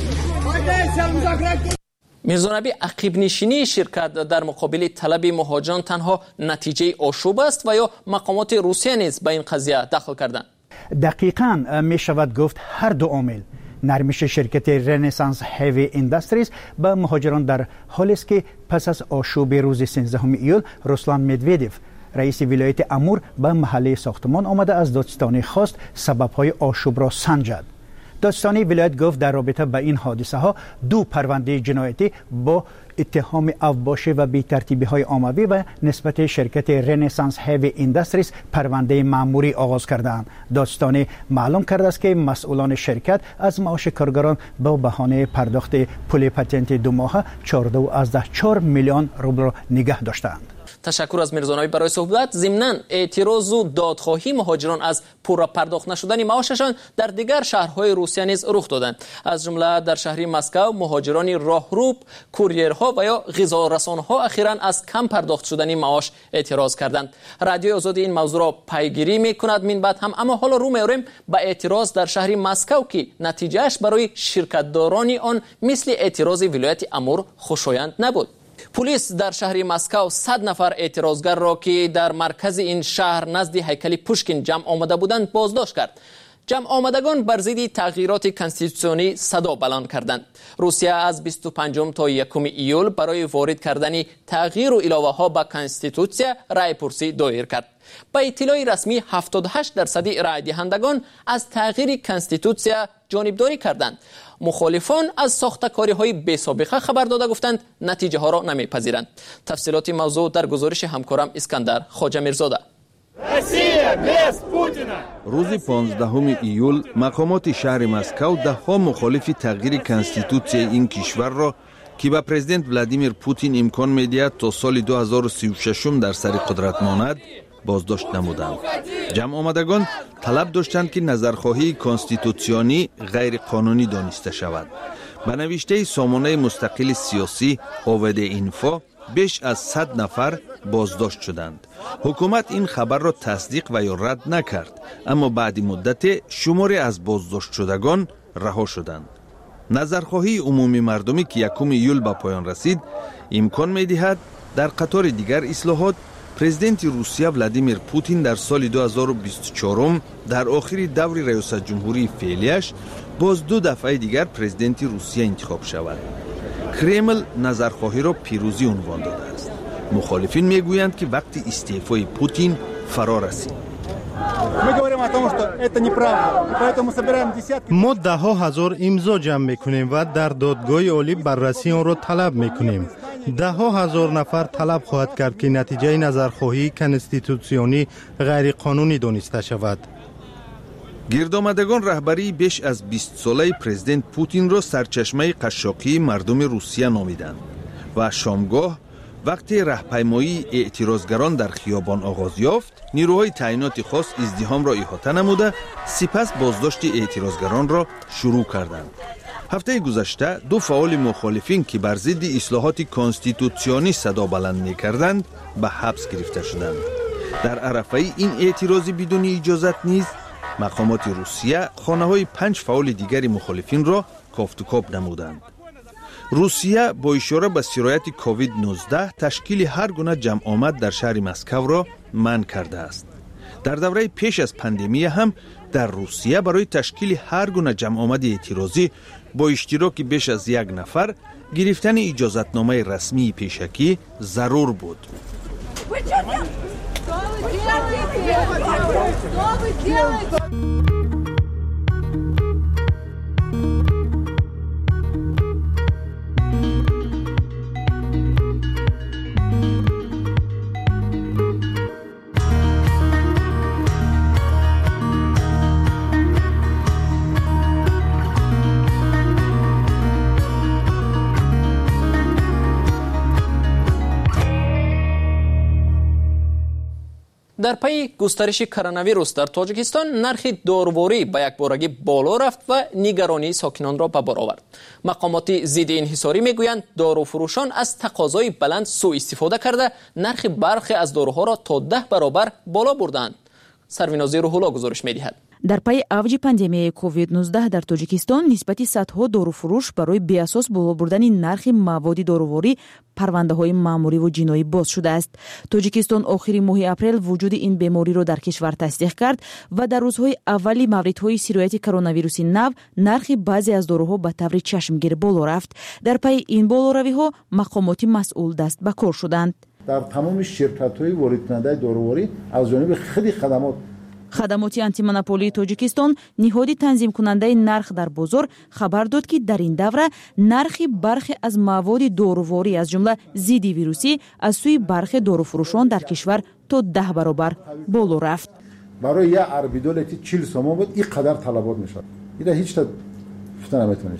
میرزانبی، عقب نشینی شرکت در مقابل طلب مهاجران تنها نتیجه آشوب است و یا مقامات روسیه نیز به این قضیه دخل کردند؟ دقیقاً می شود گفت هر دو عامل. نرمش شرکت رنسانس هیوی اندستریز به مهاجران در حالی است که پس از آشوب روز 13 ایول روسلان مدودیف رئیس ولایت امور به محله ساختمان آمده از دادستانی خواست سبب‌های آشوب را سنجد. دادستانی ولایت گفت در رابطه با این حادثه ها 2 پرونده جنایتی با اتهام اوباشه و بی‌ترتیبی های عمومی و نسبت شرکت رنسانس هیوی اندستریز پرونده مأموری آغاز کردند. دادستانی معلوم کرده است که مسئولان شرکت از معاش کارگران با بهانه پرداخت پول پتنت 2 ماهه 14.4 میلیون روبل را نگه داشتند. تشکر از میرزانبی برای صحبت. ضمناً اعتراض و دادخواهی مهاجران از پورا پرداخت نشدن معاششان در دیگر شهرهای روسیه نیز رخ دادند. از جمله در شهر مسکو مهاجران راهرو، کوریرها و یا غذارسانها اخیراً از کم پرداخت شدن معاش اعتراض کردند. رادیو آزادی این موضوع را پیگیری میکند من بعد هم، اما حالا رو می‌آوریم به اعتراض در شهر مسکو که نتیجهش برای شرکتداران آن مثل اعتراض ولایت امور خوشایند نبود. پلیس در شهر مسکو 100 نفر اعتراضگر را که در مرکز این شهر نزد هیکل پوشکین جمع آمده بودند بازداشت کرد. جمع آمدگان بر ضد تغییرات کنستیتوسیونی صدا بلند کردند. روسیه از 25 تا 1 ایول برای وارد کردن تغییر و علاوه ها به کنستیتوسیه رای پرسی دایر کرد. با اطلاع رسمی 78% رای دهندگان از تغییر کنستیتوسیه جانبداری کردند. مخالفان از ساختکاری های بی سابقه خبر داده گفتند نتیجه ها را نمیپذیرند. تفصیلات موضوع در گزارش همکارم اسکندر خواجه میرزاده. روز 15 ایول مقامات شهر مسکو ده‌ها مخالف تغییر کنستیتوسی این کشور را که به پرزیدنت ولادیمیر پوتین امکان می‌دهد تا سال 2036 در سر قدرت ماند بازداشت نمودند. جمع آمدگان طلب داشتند که نظرخواهی کنستیتوسیونی غیر قانونی دانسته شود. به نوشته سامانه مستقل سیاسی آوید اینفو بیش از 100 نفر بازداشت شدند. حکومت این خبر را تصدیق و یا رد نکرد، اما بعد مدت شماری از بازداشت شدگان رها شدند. نظرخواهی عمومی مردمی که 1 ایول به پایان رسید امکان می‌دهد در قطار دیگر اصلاحات پرزیدنت روسیه ولادیمیر پوتین در سال 2024 در آخر دور ریاست جمهوری فعلیش باز 2 دفعه دیگر پرزیدنت روسیه انتخاب شود. کرمل نظرخواهی را پیروزی عنوان داده است. مخالفین میگویند که وقت استعفای پوتین فرا رسید. ما 10,000 امضا جمع میکنیم و در دادگاه عالی بررسی آن را طلب میکنیم. 10,000 نفر طلب خواهد کرد که نتیجه نظرخواهی کنستیتوسیونی غیر قانونی دانسته شود. گردآمدگان رهبری بیش از 20 ساله پرزیدنت پوتین را سرچشمه قشاقی مردم روسیه نامیدند و شامگاه وقتی راهپیمایی اعتراضگران در خیابان آغاز یافت، نیروهای تعیینات خاص ازدحام را احاطه نموده، سپس بازداشت اعتراضگران را شروع کردند. هفته گذشته دو فعال مخالفین که بر ضد اصلاحات کانستیتوسیونی صدا بلند می‌کردند به حبس گرفته شدند. در عرفه این اعتراض بدون اجازت نیز مقامات روسیه خانه‌های 5 فعال دیگر مخالفین را کافت و کاب نمودند. روسیه با اشاره به سرایت کووید 19 تشکیل هر گونه جمع آمد در شهر مسکو را منع کرده است. در دوره پیش از پاندمی هم در روسیه برای تشکیل هر گونه جمع آمد اعتراضی با اشتراک بیش از 1 نفر گرفتن اجازتنامه رسمی پیشکی ضرور بود. در پی گسترش کرونا ویروس در تاجیکستان نرخ داروواری به یک بارگی بالا رفت و نگرانی ساکنان را به بار آورد. مقامات ضد انحصاری میگویند داروفروشان از تقاضای بلند سوء استفاده کرده نرخ برخی از داروها را تا 10 برابر بالا بردند. سروینازی روح‌الله گزارش می‌دهد. در پی اوج پاندемияи کووید-19 در تاجیکستان نسبتی صدها داروفروش برای بی‌اساس بالا بردن نرخ مواد داروواری پرونده‌های مأموری و جنایی باز شده است. تاجیکستان آخر ماه اپریل وجود این بیماری را در کشور تصدیق کرد و در روزهای اولی موردهای سرایت کرونا ویروس نو نرخ بعضی از داروها به طور چشمگیر بالا رفت. در پی این بالاروی‌ها مقامات مسئول دست به کار شدند. در تمام شرکت‌های وارد کننده داروواری از جانب خیلی خدمات آنتی مونوپولی تاجیکستان نهادی تنظیم کننده نرخ در بازار خبر داد که در این دوره نرخ برخی از مواد داروواری از جمله ضد ویروسی از سوی برخی داروفروشان در کشور تا 10 برابر بالا رفت. برای یک اربیدولتی 40 سوم بود این قدر طلبات میشد. این هیچ تا گفتن نمیتونید.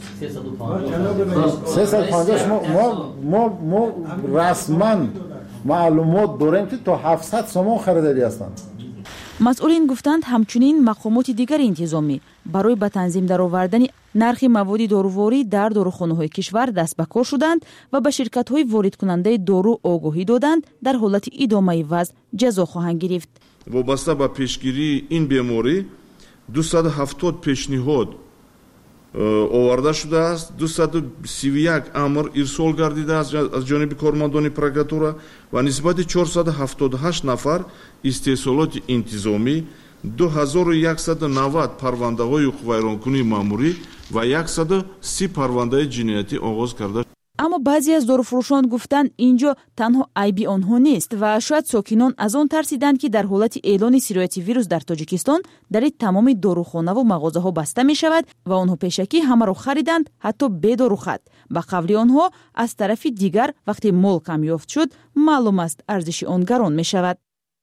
350 ما رسما معلومات داریم که تا 700 سوم خریداری هستند. مسئولین گفتند همچنین مقامات دیگر انتظامی برای به تنظیم درآوردن نرخ مواد داروواری در داروخانه‌های کشور دست به کار شدند و به شرکت‌های وارد کننده دارو آگاهی دادند در حالت ادامه وضع جزا خواهند گرفت. وابسته به پیشگیری این بیماری 270 پیشنهاد آورده شده است. 231 امر ارسال گردیده است از جانب کارمندان پروکراتوره و نسبت 478 نفر استحصالات انتظامی، 2190 پرونده‌های حقوق ویرانکنی مأموری و 130 پرونده جنایتی آغاز کرده. اما بعضی از داروفروشان گفتند اینجا تنها عیبی آنها نیست و شاید ساکنان از آن ترسیدند که در حالت اعلان سرایت ویروس در تاجیکستان در تمام داروخانه و مغازه ها بسته می شود و آنها پیشکی همه را خریدند حتی به داروخط. به قول آنها از طرف دیگر وقتی مال کم یافت شد معلوم است ارزش آن گران می شود.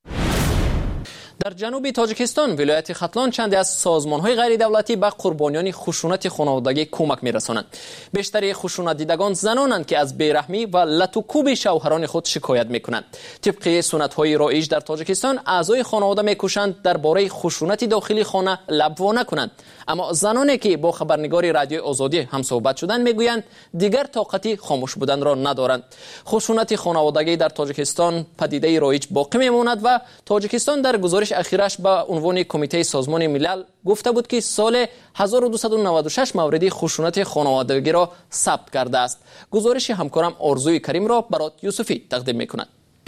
در جنوب تاجیکستان ولایت ختلان چند از سازمان‌های غیر دولتی به قربانیان خشونت خانوادگی کمک می‌رسانند. بیشتر خشونت دیدگان زنانند که از بیرحمی و لطوکوب شوهران خود شکایت می‌کنند. طبق سنت‌های رایج در تاجیکستان اعضای خانواده می‌کوشند درباره خشونت داخلی خانه لب وا نکنند. اما زنانی که با خبرنگار رادیوی آزادی هم صحبت شدند می‌گویند دیگر طاقت خاموش بودن را ندارند. خشونت خانوادگی در تاجیکستان پدیده رایج باقی می‌ماند و تاجیکستان در گزارش اخیرش به عنوان کمیته سازمان ملل گفته بود که سال 1296 مورد خشونت خانوادگی را ثبت کرده است. گزارش همکارم آرزوی کریم را برات یوسفی تقدیم می‌کند.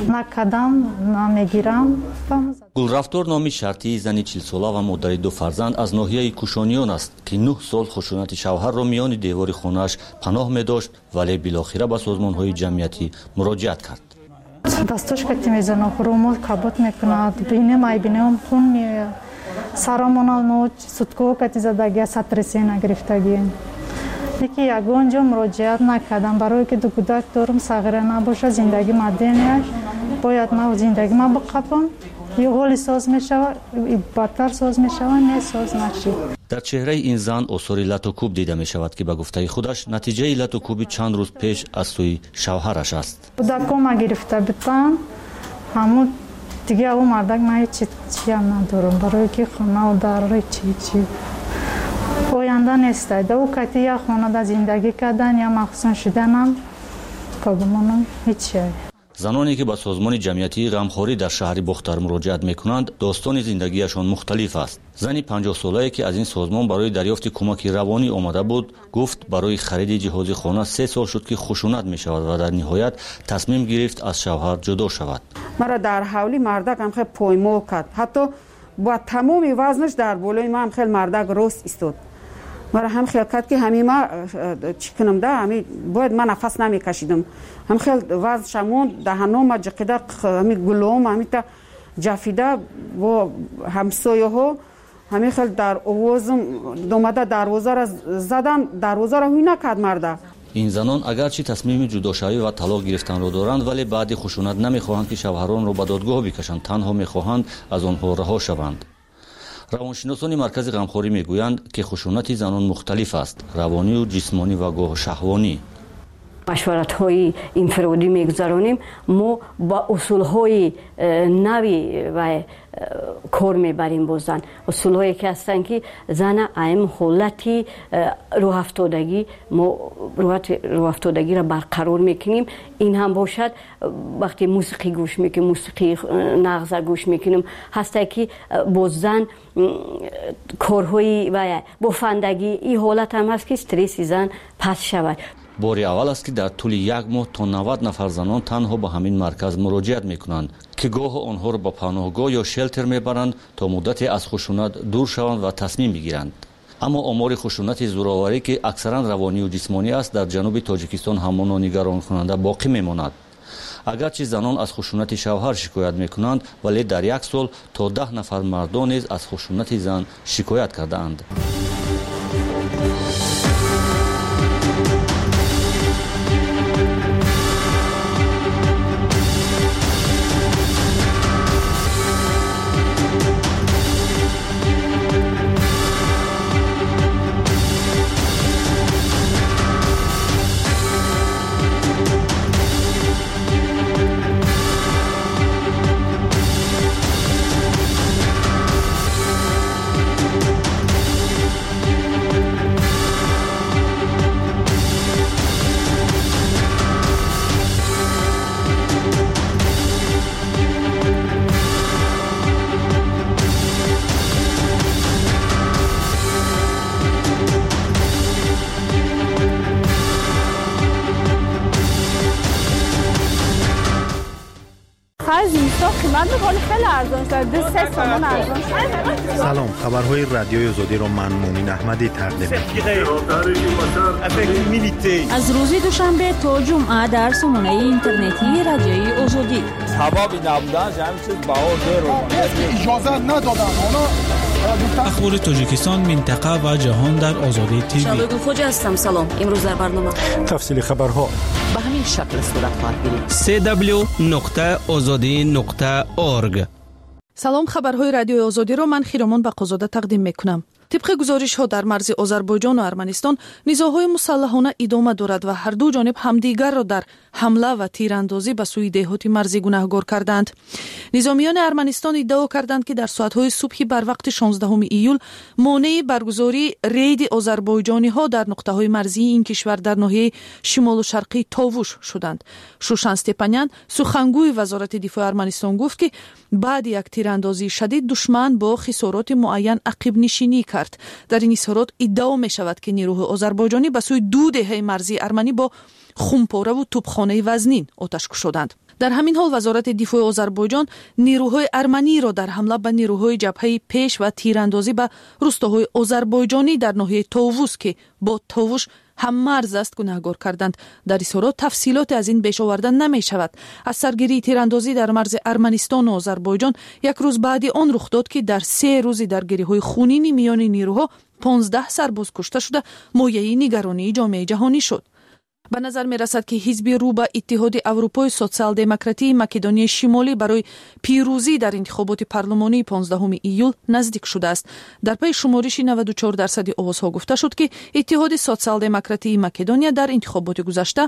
گلرفتار نامی شرطی زنی 40 ساله و مادر 2 فرزند از ناحیه کوشانیان است که 9 سال خشونت شوهر را میان دیوار خانه‌اش پناه می‌داشت ولی بالاخره به سازمان‌های جمعیتی مراجعت کرد. دستش که میزنه خرومو کبوت میکنه بینم خون میاد سرمون نوچ سوتکو که زدگی سترسی نگرفتگی یکی یگونجا مراجعت نکردم برای که دو کودک دارم صغیر نباشه زندگی مدنیش باید ما زندگی ما بقبم یه حالی ساز میشود بدتر ساز میشود نه ساز نشید. در چهره این زن آثاری لط و کوب دیده می شود که به گفته خودش نتیجه لط و کوبی چند روز پیش از سوی شوهرش است. کودکم گرفته بودن همون دیگه اون مردک من چی هم ندارم برای که خونه و داره چی آینده نیسته او کتی یا خونه در زندگی کردن یا مخصوصا شدنم که بمانم هیچی. زنانی که به سازمان جمعیتی غمخواری در شهر بختر مراجعت میکنند داستان زندگیشان مختلف است. زنی 50 ساله‌ای که از این سازمان برای دریافت کمک روانی آمده بود گفت برای خرید جهاز خانه 3 سال شد که خشونت می شود و در نهایت تصمیم گرفت از شوهر جدا شود. مرا در حولی مردک هم خیلی پایمال کرد، حتی با تمام وزنش در بالای من خیلی مردک راست ایستاد. مرا هم خیال کرد که همین ما چی کنم ده همین باید من نفس نمیکشیدم. هم خیلی وزنشمون دهنم جقیده همین گلوم همین تا جفیده و همسایه ها همین خیلی در آوازم دومده دروازه را زدن، دروازه را هوی نکرد مرده. این زنان اگرچه تصمیم جداشوی و طلاق گرفتن را دارند ولی بعد خشونت نمیخواهند که شوهران را به دادگاه بکشند، تنها میخواهند از آنها رها شوند. روانشناسان مرکز غمخواری میگویند که خشونت زنان مختلف است، روانی و جسمانی و گاه شهوانی. مشورت‌های انفرادی میگذرانیم، ما با اصول‌های نوی و کار میبریم با زن. اصول‌هایی که هستند که زن ایم حالتی روح افتادگی، ما روح افتادگی را برقرار میکنیم. این هم باشد وقتی موسیقی گوش میکنیم، موسیقی نغز گوش میکنیم، هسته که با زن کارهای و بافندگی این حالت هم هست که استرس زن پس شود. باری اول است که در طول 1 ماه تا 90 نفر زنان تنها به همین مرکز مراجعت میکنند که گاه آنها را به پناهگاه یا شلتر میبرند تا مدتی از خشونت دور شوند و تصمیم بگیرند. اما آمار خشونت زورآوری که اکثرا روانی و جسمانی است در جنوب تاجیکستان همان و نگران کننده باقی میماند. اگرچه زنان از خشونت شوهر شکایت میکنند ولی در 1 سال تا 10 نفر مردان نیز از خشونت زن شکایت کرده‌اند. سلام، خبرهای رادیوی آزادی را من مومن احمدی تقدیم می‌کنم. از روز دوشنبه تا جمعه در سامانه اینترنتی رادیوی آزادی. سبب نبودن همین چیز اجازه ندادن. اخبار تاجیکستان، منطقه و جهان در آزادی تیوی. شبگون خوجا هستم. سلام. امروز در برنامه تفصیل خبرها به همین شکل صورت خواهد گرفت. www.azadi.org. سلام، خبرهای رادیوی آزادی را من خیرامان بقازاده تقدیم میکنم. طبق گزارش‌ها در مرز آذربایجان و ارمنستان نزاع‌های مسلحانه ادامه دارد و هر دو جانب همدیگر را در حمله و تیراندازی به سوی دهات مرزی گناهکار کردند. نظامیان ارمنستان ادعا کردند که در ساعت‌های صبح بر وقت 16 ایول مانع برگزاری رید آذربایجانی‌ها در نقطه‌های مرزی این کشور در ناحیه شمال و شرقی تاوش شدند. شوشان استپانیان سخنگوی وزارت دفاع ارمنستان گفت که بعد یک تیراندازی شدید دشمن با خسارات معین عقب نشینی کرد. در این اظهارات ادعا می شود که نیروهای آذربایجانی به سوی 2 دهه مرزی ارمنی با خمپاره و توپخانه وزنین آتش کشیدند. در همین حال وزارت دفاع آذربایجان نیروهای ارمنی را در حمله به نیروهای جبهه پیش و تیراندازی به روستاهای آذربایجانی در ناحیه تاووس که با تاووش هم مرز است گناهکار کردند. در اظهارات تفصیلات از این بیش آورده نمی شود. از سرگیری تیراندازی در مرز ارمنستان و آذربایجان 1 روز بعد آن رخ داد که در 3 روز درگیری‌های خونین میان نیروها 15 سرباز کشته شده مایه نگرانی جامعه جهانی شد. ба назар мерасад ки ҳизби рӯ ба иттиҳоди аврупои социал-демократии Македонияи Шимолӣ барои пирӯзӣ дар интихоботи парлумонии 15 июл наздик шудааст. Дар пайи шумориши 94% овозҳо гуфта шуд ки иттиҳоди социал-демократии Македония дар интихоботи гузашта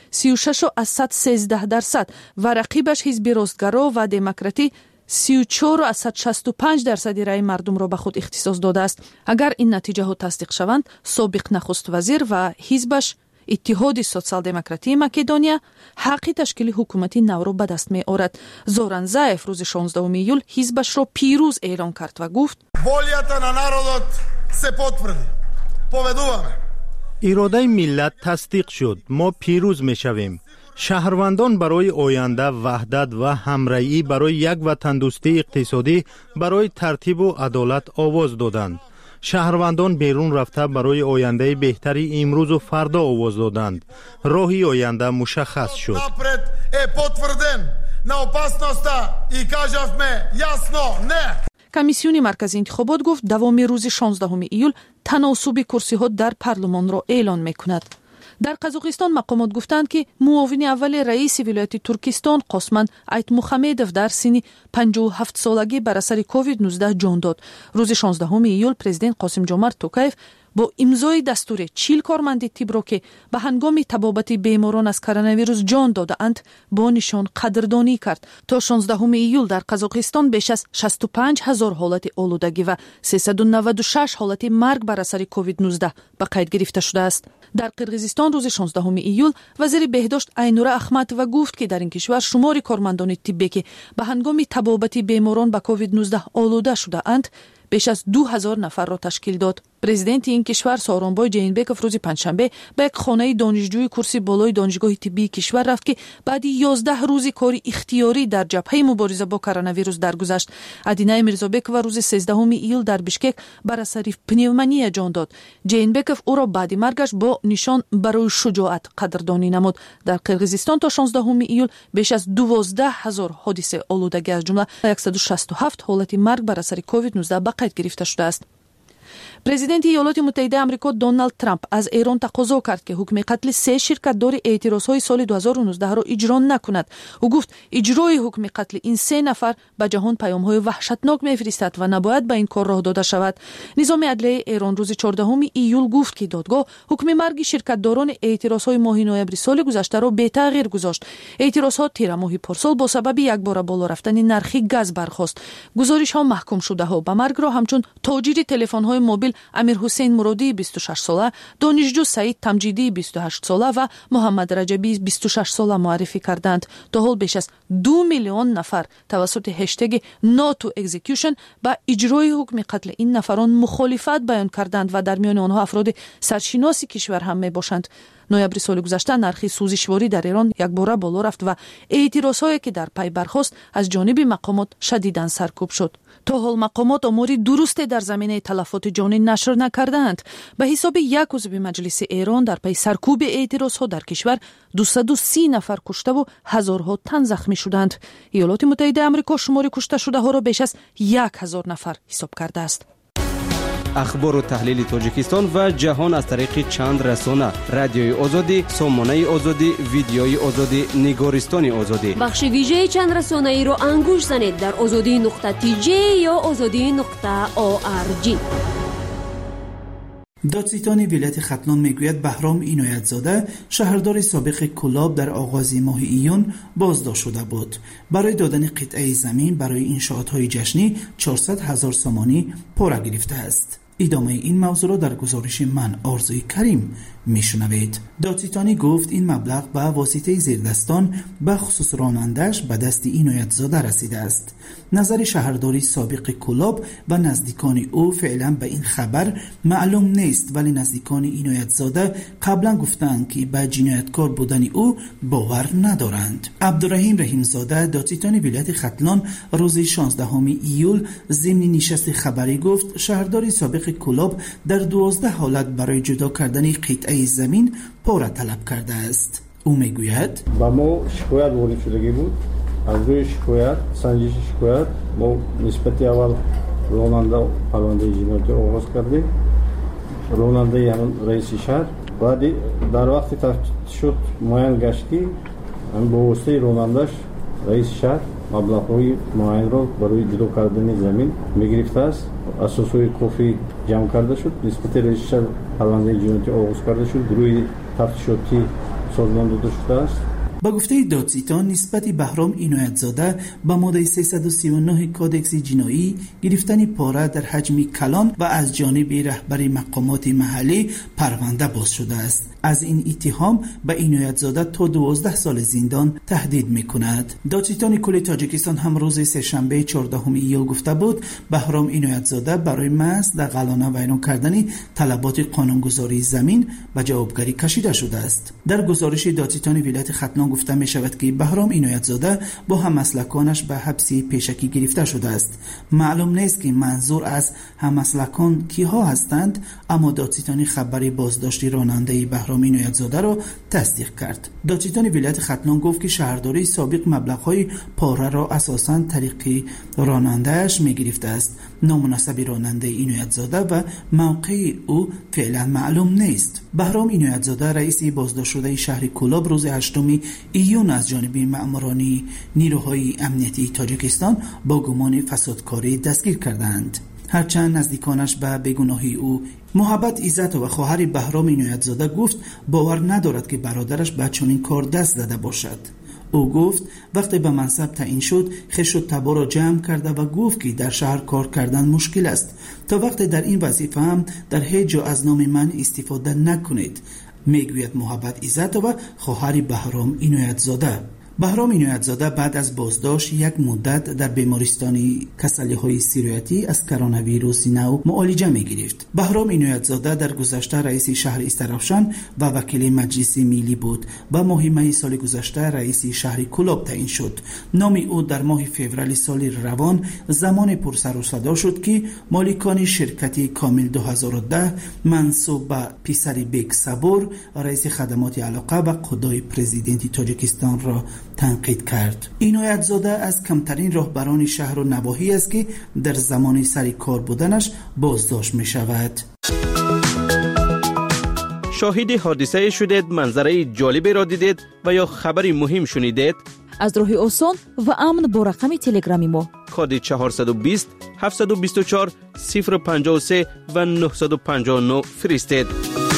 36.13% ва рақибаш ҳизби ростгаро ва демократӣ 34.65% раи мардумро ба худ ихтисос додааст. Агар ин натиҷаҳо тасдиқ шаванд, собиқ нахуст вазир ва ҳизбаш иттиҳоди социал-демократии Македония ҳаққи ташкили ҳукумати навро ба даст меорад. Зоран Заев рӯзи 16 июл ҳизбашро пирӯз эълон кард ва гуфт: волята на народот се потврди. Поведуваме. иродаи миллат тасдиқ шуд. мо пирӯз мешавем. шаҳрвандон барои оянда ваҳдат ва ҳамраӣ барои як ватандӯстии иқтисодӣ барои тартибу адолат овоз доданд. шаҳрвандон берун рафта барои ояндаи беҳтари имрӯзу фардо овоз доданд. роҳи оянда мушаххас шуд. Напред е потврден на опасноста и кажавме ясно не. Комиссиони марказии интихобот гуфт давоми рӯзи 16 июл таносуби курсиҳо дар парлумонро эълон мекунад. дар Қазоқистон мақомот гуфтанд ки муовини аввали раиси вилояти Туркистон Қосман Айтмухамедов дар синни 57 солагӣ бар асари COVID-19 ҷон дод. рӯзи 16 июл президент Қосимҷомарт Тӯкаев бо имзои дастури 40 корманди тибро ки ба ҳангоми табобати беморон аз коронавирус ҷон додаанд бо нишон қадрдонӣ кард. то 16 июл дар Қазоқистон беш аз 65 000 ҳолати олудагӣ ва 396 ҳолати марг бар асари COVID-19 ба қайд гирифта шудааст. дар Қирғизистон рӯзи 16 июл вазири беҳдошт Айнура Ахматова гуфт ки дар ин кишвар шумори кормандони тиббе ки ба ҳангоми табобати беморон ба COVID-19 олуда шудаанд беш аз 2000 нафарро ташкил дод. президенти ин кишвар Сооронбой Ҷейнбеков рӯзи панҷшанбе ба як хонаи донишҷӯи курси болои донишгоҳи тиббии кишвар рафт ки баъди 11 рӯзи кори ихтиёрӣ дар ҷабҳаи мубориза бо коронавирус даргузашт. Адинаи Мирзобекова рӯзи 13 июл дар Бишкек бар асари пневмония ҷон дод. Ҷейнбеков ӯро баъди маргаш бо нишон барои шуҷоат қадрдонӣ намуд. дар Қирғизистон то 16 июл беш аз 12 000 ҳодиса олудагӣ аз ҷумла 167 ҳолати марг бар асари COVID-19 ба қайд гирифта шудааст. президенти Иёлоти Муттаҳидаи Амрико Доналд Трамп аз Эрон тақозо кард ки ҳукми қатли 3 ширкатдори эътирозҳои соли 2019-ро иҷро накунад. ӯ гуфт иҷрои ҳукми қатли ин 3 нафар ба ҷаҳон паёмҳои ваҳшатнок мефиристад ва набояд ба ин кор роҳ дода шавад. низоми адлияи Эрон рӯзи 14 июл гуфт ки додгоҳ ҳукми марги ширкатдорони эътирозҳои моҳи ноябри соли гузаштаро бетағйир гузошт. эътирозҳо тира моҳи порсол бо сабаби якбора боло рафтани нархи газ бархост. гузоришҳо маҳкумшудаҳо ба маргро ҳамчун тоҷири телефонҳои мобил Амир Ҳусейн Муродии 26 сола, донишҷӯ Саид Тамҷидии 28 сола ва Муҳаммад Раҷабии 26 сола муаррифӣ карданд. то ҳол беш аз 2 миллион нафар тавассути ҳештеги No to Execution ба иҷрои ҳукми қатли ин нафарон мухолифат баён карданд ва дар миёни онҳо афроди саршиноси кишвар ҳам мебошанд. ноябри соли гузашта нархи сӯзишворӣ дар Эрон якбора боло рафт ва эътирозҳое ки дар пай бархост аз ҷониби мақомот шадидан саркӯб шуд. то ҳол мақомот омори дурусте дар заминаи талафоти ҷонӣ нашр накардаанд. ба ҳисоби як узви маҷлиси Эрон дар пайи саркӯби эътирозҳо дар кишвар 230 нафар куштаву ҳазорҳо тан захмӣ шуданд. иёлоти муттаҳидаи Амрико шумори кушташудаҳоро беш аз 1000 нафар ҳисоб кардааст. ахбору таҳлили Тоҷикистон ва ҷаҳон аз тариқи чанд расона: радиои озодӣ, сомонаи озодӣ, видеои озодӣ, нигористони озодӣ. бахши вижеи чанд расонаиро ангуш занед дар озодӣ.tj ё озодӣ.org. دادستان ولایت ختلان میگوید بهرام عنایت‌زاده شهردار سابق کلاب در آغاز ماه ایون بازداشت شده بود. برای دادن قطعه زمین برای انشاءات‌های جشنی 400,000 سامانی پاره گرفته است. ادامه این موضوع را در گزارش من آرزوی کریم میشنوید. دادستانی گفت این مبلغ به واسطه زیردستان به خصوص رانندش به دست عنایت‌زاده رسیده است. نظر شهرداری سابق کلاب و نزدیکان او فعلا به این خبر معلوم نیست، ولی نزدیکان عنایت‌زاده قبلا گفتند که به جنایتکار بودن او باور ندارند. عبدالرحیم رحیمزاده دادستان ولایت ختلان روز 16 ایول ضمن نشست خبری گفت شهرداری سابق کلاب در 12 حالت برای جدا کردن قطعه زمین پاره طلب کرده است. او میگوید با ما شکایت وارد شدگی بود. از روی شکایت، سنجش شکایت ما نسبت اول راننده پرونده جنایتی آغاز کردیم. راننده یعنی رئیس شهر بعد در وقت تفتیش شد معین گشت که با واسطه رانندش رئیس شهر مبلغ‌های معین را برای جدا کردن زمین میگرفته است. اساسهای کافی جمع کرده شد. نسبت رئیس شهر پرونده جنایتی آغاز کرده شد. گروه تفتیشاتی سازمان داده شده است. با گفته دادستان نسبت بهرام عنایت‌زاده با ماده 339 کودکس جنایی گرفتن پاره در حجم کلان و از جانب رهبر مقامات محلی پرونده باز شده است. از این اتهام به عنایت‌زاده تا 12 سال زندان تهدید می‌کند. دادستان کل تاجیکستان هم روز سه‌شنبه 14 ایول گفته بود بهرام عنایت‌زاده برای محض در غلانه ویران کردن طلبات قانونگذاری زمین به جوابگری کشیده شده است. در گزارش دادستان ولایت ختلان گفته می شود که بهرام عنایت‌زاده با هم‌مسلکانش به حبس پیشکی گرفته شده است. معلوم نیست که منظور از هم‌مسلکان کیها هستند، اما دادستان خبری بازداشتی راننده بهرام عنایت‌زاده را تصدیق کرد. دادستان ولایت ختلان گفت که شهرداری سابق مبلغ‌های پاره را اساساً طریق راننده‌اش می‌گرفته است. نامناسب راننده عنایت‌زاده و موقع او فعلا معلوم نیست. بهرام عنایت‌زاده رئیس بازداشت شده شهر کولاب روز 8 ایون از جانب مأموران نیروهای امنیتی تاجیکستان با گمان فسادکاری دستگیر کردند. هرچند نزدیکانش به بیگناهی او محبت عزت و خواهر بهرام عنایت‌زاده گفت باور ندارد که برادرش به چنین کار دست داده باشد. او گفت وقتی به منصب تعیین شد خش و تبا را جمع کرده و گفت که در شهر کار کردن مشکل است. تا وقتی در این وظیفه هم در هیچ جا از نام من استفاده نکنید، میگوید محبت عزت و خواهر بهرام عنایت‌زاده. بهرام عنایت‌زاده بعد از بازداشت یک مدت در بیمارستان کسلی‌های سیرویتی از کرونا ویروس نو معالجه می‌گرفت. بهرام عنایت‌زاده در گذشته رئیس شهر استرافشان و وکیل مجلس ملی بود و ماه می سال گذشته رئیس شهر کولاب تعیین شد. نام او در ماه فوریه سال روان زمان پرسر و صدا شد که مالکان شرکت کامل 2010 منصوب به پسر بیگ صبور رئیس خدمات علاقه و قضای پرزیدنت تاجیکستان را تنقید کرد. عنایت‌زاده از کمترین راهبران شهر و نواحی است که در زمان سر کار بودنش بازداشت می شود. شاهد حادثه شدید، منظره جالبی را دیدید و یا خبری مهم شنیدید؟ از راه آسان و امن با رقم تلگرامی ما کد 420 724 053 و 959 فرستید.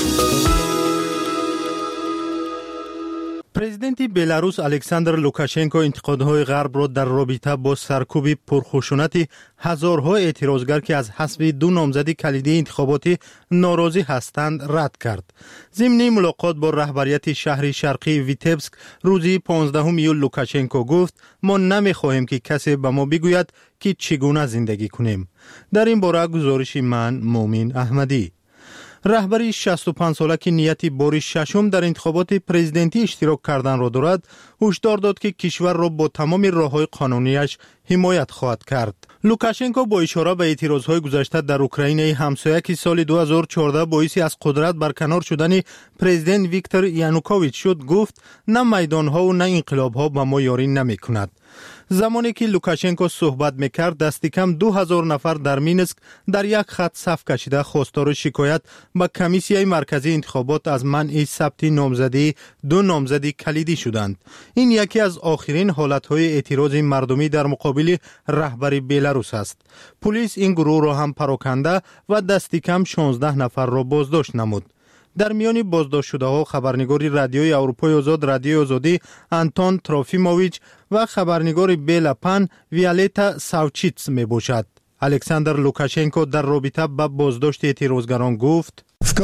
پرزیدنت بلاروس الکساندر لوکاشنکو انتقادهای غرب را در رابطه با سرکوب پرخشونت هزارها اعتراضگر که از حسب دو نامزد کلیدی انتخاباتی ناراضی هستند رد کرد. ضمن ملاقات با رهبریت شهر شرقی ویتبسک روز 15 ایول لوکاشنکو گفت ما نمیخواهیم که کسی به ما بگوید که چگونه زندگی کنیم. در این باره گزارش من مومن احمدی. رهبری 65 ساله که نیت بار ششم در انتخابات پرزیدنتی اشتراک کردن را دارد، هشدار داد که کشور را با تمام راه‌های قانونیش حمایت خواهد کرد. لوکاشنکو با اشاره به اعتراضهای گذشته در اوکراین همسایه که سال 2014 باعث از قدرت برکنار شدن پرزیدنت ویکتور یانوکوویچ شد گفت نه میدانها و نه انقلابها به ما یاری نمی‌کند. زمانی که لوکاشنکو صحبت میکرد دست کم 2000 نفر در مینسک در یک خط صف کشیده خواستار شکایت به کمیسیه مرکزی انتخابات از منع ثبت نامزدی دو نامزد کلیدی شدند. این یکی از آخرین حالتهای اعتراض مردمی در مقابل رهبر بلاروس است. پلیس این گروه را هم پراکنده و دست کم 16 نفر را بازداشت نمود. در میان بازداشت شده ها خبرنگار رادیوی اروپای آزاد رادیوی آزادی آنتون تروفیموویچ و خبرنگار بیلا پن ویالتا ساوچیتس می باشد. الکساندر لوکاشنکو در رابطه با بازداشت اعتراضگران گفت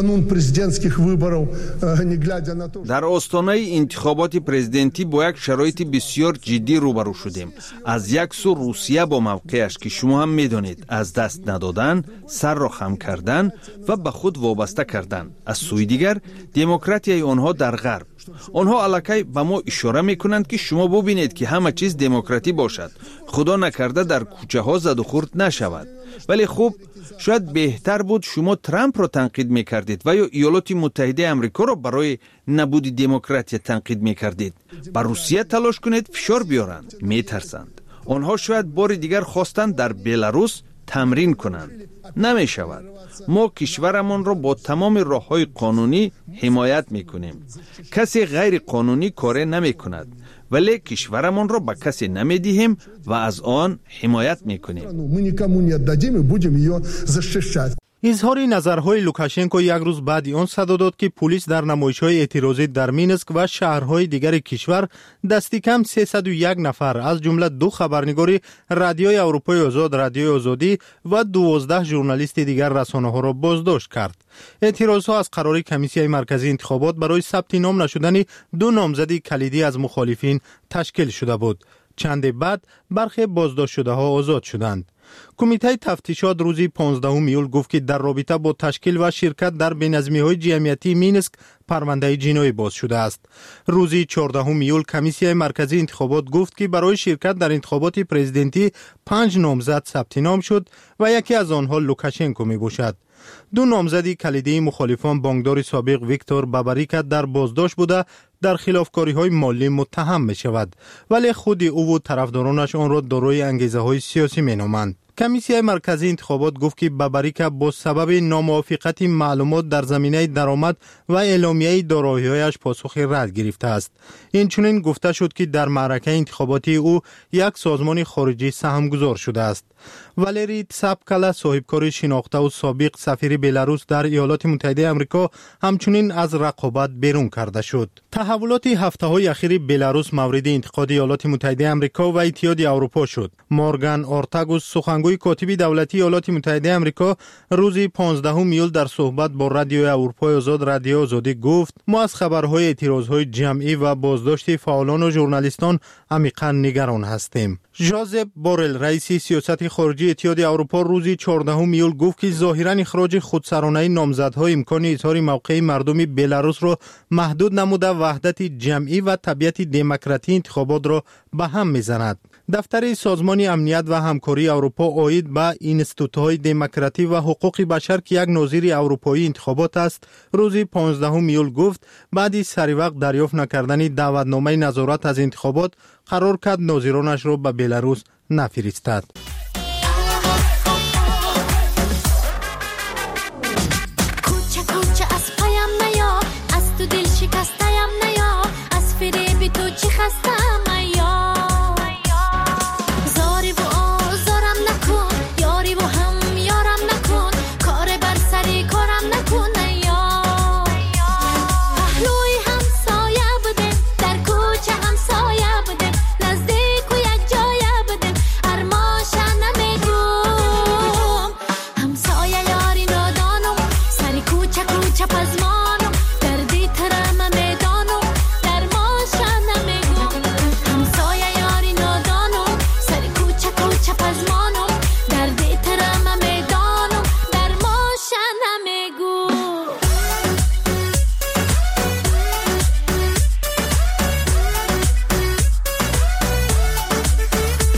در آستانه انتخابات پرزیدنتی با یک شرایط بسیار جدی روبرو شدیم. از یک سو روسیه با موقعش که شما هم میدانید از دست ندادن، سر را خم کردن و به خود وابسته کردن. از سوی دیگر دموکراسی آنها در غرب. آنها الکی به ما اشاره میکنند که شما ببینید که همه چیز دموکراتی باشد. خدا نکرده در کوچه ها زد و خورد نشود. ولی خوب شاید بهتر بود شما ترامپ را تنقید میکردید و یا ایالات متحده امریکا را برای نبود دموکراسی تنقید میکردید. بر روسیه تلاش کنید فشار بیارند. میترسند. آنها شاید بار دیگر خواستند در بلاروس تمرین کنند. نمی شود. ما کشورمان را با تمام راه‌های قانونی حمایت میکنیم. کسی غیر قانونی کار نمی کند، ولی کشورمان را به کسی نمی دهیم و از آن حمایت میکنیم. اظهار نظرهای لوکاشنکو یک روز بعد آن صدا داد که پلیس در نمایش‌های اعتراضی در مینسک و شهرهای دیگر کشور دستی کم 301 نفر از جمله 2 خبرنگار رادیوی اروپای آزاد، رادیوی آزادی و 12 ژورنالیست دیگر رسانه‌ها را بازداشت کرد. اعتراضها از قرار کمیسیون مرکزی انتخابات برای ثبت نام نشدن 2 نامزد کلیدی از مخالفین تشکیل شده بود. چند بعد برخی بازداشت شده‌ها آزاد شدند. کمیته تفتیشات روزی 15 ایول گفت که در رابطه با تشکیل و شرکت در بینظمی‌های جمعیتی مینسک پرونده جنایی باز شده است. روزی 14 ایول کمیسیون مرکزی انتخابات گفت که برای شرکت در انتخابات پرزیدنتی 5 نامزد ثبت نام شد و یکی از آنها لوکاشنکو می باشد. 2 نامزدی کلیدی مخالفان بانکدار سابق ویکتور باباریکا در بازداشت بوده در خلافکاری‌های مالی متهم می شود، ولی خود او و طرفدارانش آن را دارای انگیزه‌های سیاسی می‌نامند. کمیسیون مرکزی انتخابات گفت که باباریکا با سبب ناموافقت معلومات در زمینه درآمد و اعلامیه دارایی‌هایش پاسخ رد گرفته است. اینچنین گفته شد که در معرکه انتخاباتی او یک سازمان خارجی سهمگذار شده است. والری تسابکالا صاحبکار شناخته و سابق سفیر بلاروس در ایالات متحده آمریکا همچنین از رقابت بیرون کرده شد. تحولات هفته‌های اخیر بلاروس مورد انتقاد ایالات متحده آمریکا و اتحاد اروپا شد. مورگان اورتاگوس سخنگوی کاتب دولتی ایالات متحده آمریکا روز 15 ایول در صحبت با رادیوی اروپای آزاد، رادیو آزادی گفت ما از خبرهای اعتراضهای جمعی و بازداشت فعالان و ژورنالیستان عمیقاً نگران هستیم. ژوزپ بورل رئیس سیاست خارجی اتحاد اروپا روز 14 ایول گفت که ظاهراً اخراج خودسرانه نامزدها امکان اظهار موقع مردم بلاروس را محدود نموده وحدت جمعی و طبیعت دموکراتی انتخابات را به هم میزند. دفتر سازمان امنیت و همکاری اروپا عاید به اینستیتوت‌های دموکراتی و حقوق بشر که یک ناظر اروپایی انتخابات است، روز 15 ایول گفت بعد از سری وقت دریافت نکردن دعوتنامه نظارت از انتخابات قرار کرد ناظرانش را به بلاروس نفرستد.